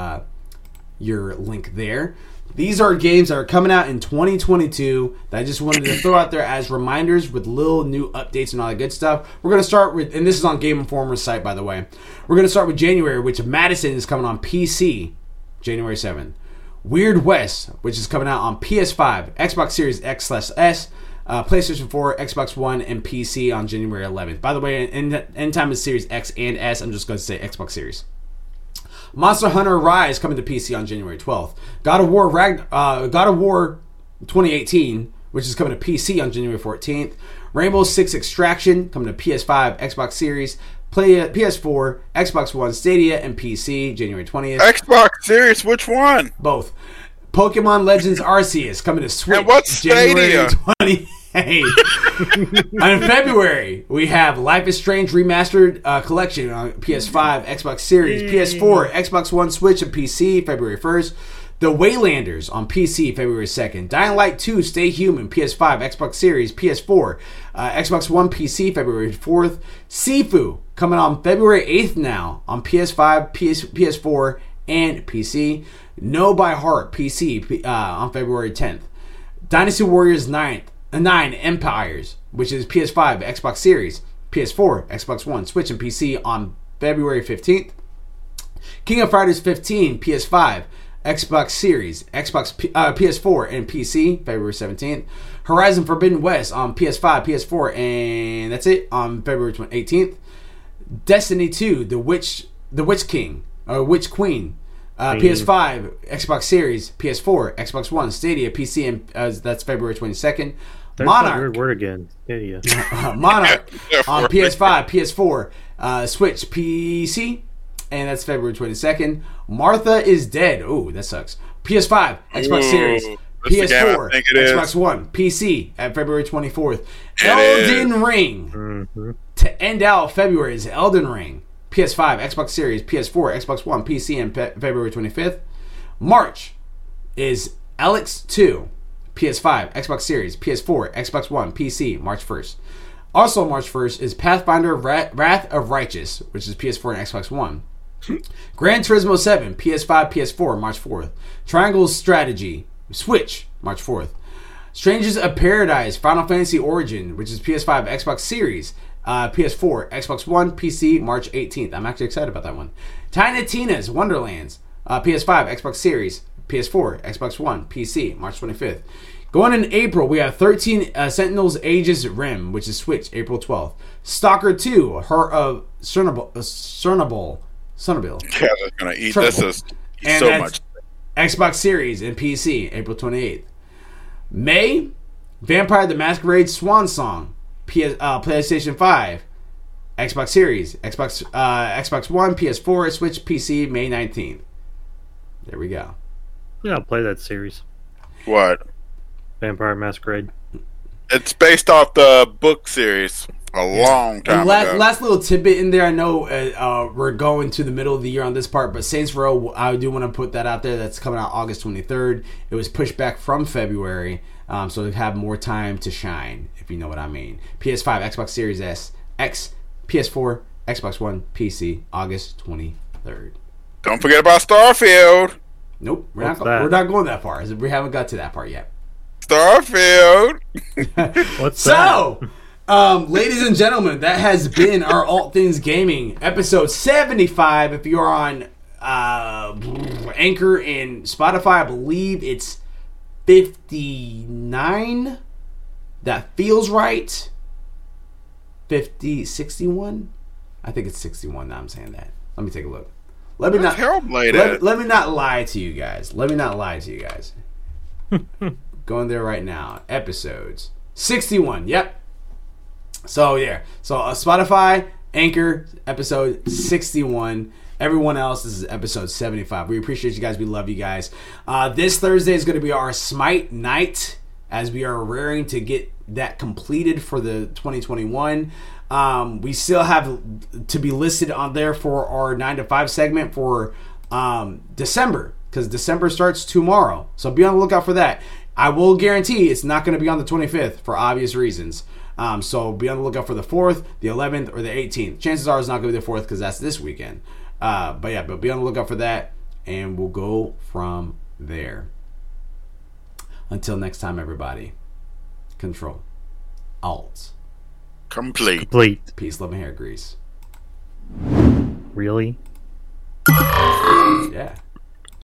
your link there. These are games that are coming out in 2022 that I just wanted to throw out there as reminders with little new updates and all that good stuff. We're going to start with, and this is on Game Informer's site, by the way. We're going to start with January, which Madison is coming on PC, January 7th. Weird West, which is coming out on PS5, Xbox Series X/S, PlayStation 4, Xbox One, and PC on January 11th. By the way, anytime it's Series X and S, I'm just going to say Xbox Series. Monster Hunter Rise coming to PC on January 12th. God of War 2018, which is coming to PC on January 14th. Rainbow Six Extraction coming to PS5, Xbox Series, PS4, Xbox One, Stadia, and PC January 20th. Xbox Series, which one? Both. Pokemon Legends Arceus coming to Switch. And what's Stadia? January 28th. And in February, we have Life is Strange Remastered Collection on PS5, Xbox Series, PS4, Xbox One, Switch, and PC February 1st. The Waylanders on PC February 2nd. Dying Light 2 Stay Human, PS5, Xbox Series, PS4, Xbox One, PC February 4th. Sifu coming on February 8th now on PS5, PS4, and PC. Know by Heart PC on February 10th. Dynasty Warriors 9 Empires, which is PS5, Xbox Series, PS4, Xbox One, Switch, and PC on February 15th. King of Fighters 15, PS5, Xbox Series, PS4, and PC, February 17th. Horizon Forbidden West on PS5, PS4, and that's it on February 18th. Destiny 2, The Witch Queen, PS5, Xbox Series, PS4, Xbox One, Stadia, PC, and that's February 22nd. There's Monarch. Weird word again. Stadia. Monarch on PS5, PS4, Switch, PC, and that's February 22nd. Martha is Dead. Ooh, that sucks. PS5, Xbox Series, PS4, Xbox One, PC at February 24th. Elden Ring to end out February is Elden Ring. PS5, Xbox Series, PS4, Xbox One, PC on February 25th. March is Alex 2, PS5, Xbox Series, PS4, Xbox One, PC, March 1st. Also March 1st is Pathfinder Wrath of Righteous, which is PS4 and Xbox One. Gran Turismo 7, PS5, PS4, March 4th. Triangle Strategy, Switch, March 4th. Strangers of Paradise, Final Fantasy Origin, which is PS5, Xbox Series, PS4, Xbox One, PC, March 18th. I'm actually excited about that one. Tiny Tina's Wonderlands, PS5, Xbox Series, PS4, Xbox One, PC, March 25th. Going in April, we have 13 Sentinels Aegis Rim, which is Switch, April 12th. Stalker 2, Heart of Chernobyl. Yeah, that's going to eat this so much. Xbox Series and PC, April 28th. May, Vampire the Masquerade Swan Song, PlayStation 5, Xbox Series, Xbox One, PS4, Switch, PC, May 19th. There we go. Yeah, I'll play that series. What? Vampire Masquerade. It's based off the book series a long time ago. Last little tidbit in there. I know we're going to the middle of the year on this part, but Saints Row, I do want to put that out there. That's coming out August 23rd. It was pushed back from February, so they have more time to shine, if you know what I mean. PS5, Xbox Series S, X, PS4, Xbox One, PC, August 23rd. Don't forget about Starfield. Nope, we're not going that far. We haven't got to that part yet. Starfield. What's that? So, ladies and gentlemen, that has been our All Things Gaming episode 75. If you're on Anchor and Spotify, I believe it's 59. That feels right. 61. I think it's 61. Now I'm saying that. Let me take a look. Let me not lie to you guys. Going there right now. Episodes 61. Yep. So yeah. So Spotify, Anchor, episode 61. Everyone else, this is episode 75. We appreciate you guys. We love you guys. This Thursday is going to be our Smite night, as we are raring to get that completed for the 2021. We still have to be listed on there for our 9 to 5 segment for December, because December starts tomorrow. So be on the lookout for that. I will guarantee it's not going to be on the 25th for obvious reasons. So be on the lookout for the 4th, the 11th, or the 18th. Chances are it's not going to be the 4th because that's this weekend. But be on the lookout for that, and we'll go from there. Until next time, everybody. Control. Alt. Complete. Peace, love, and hair grease. Really?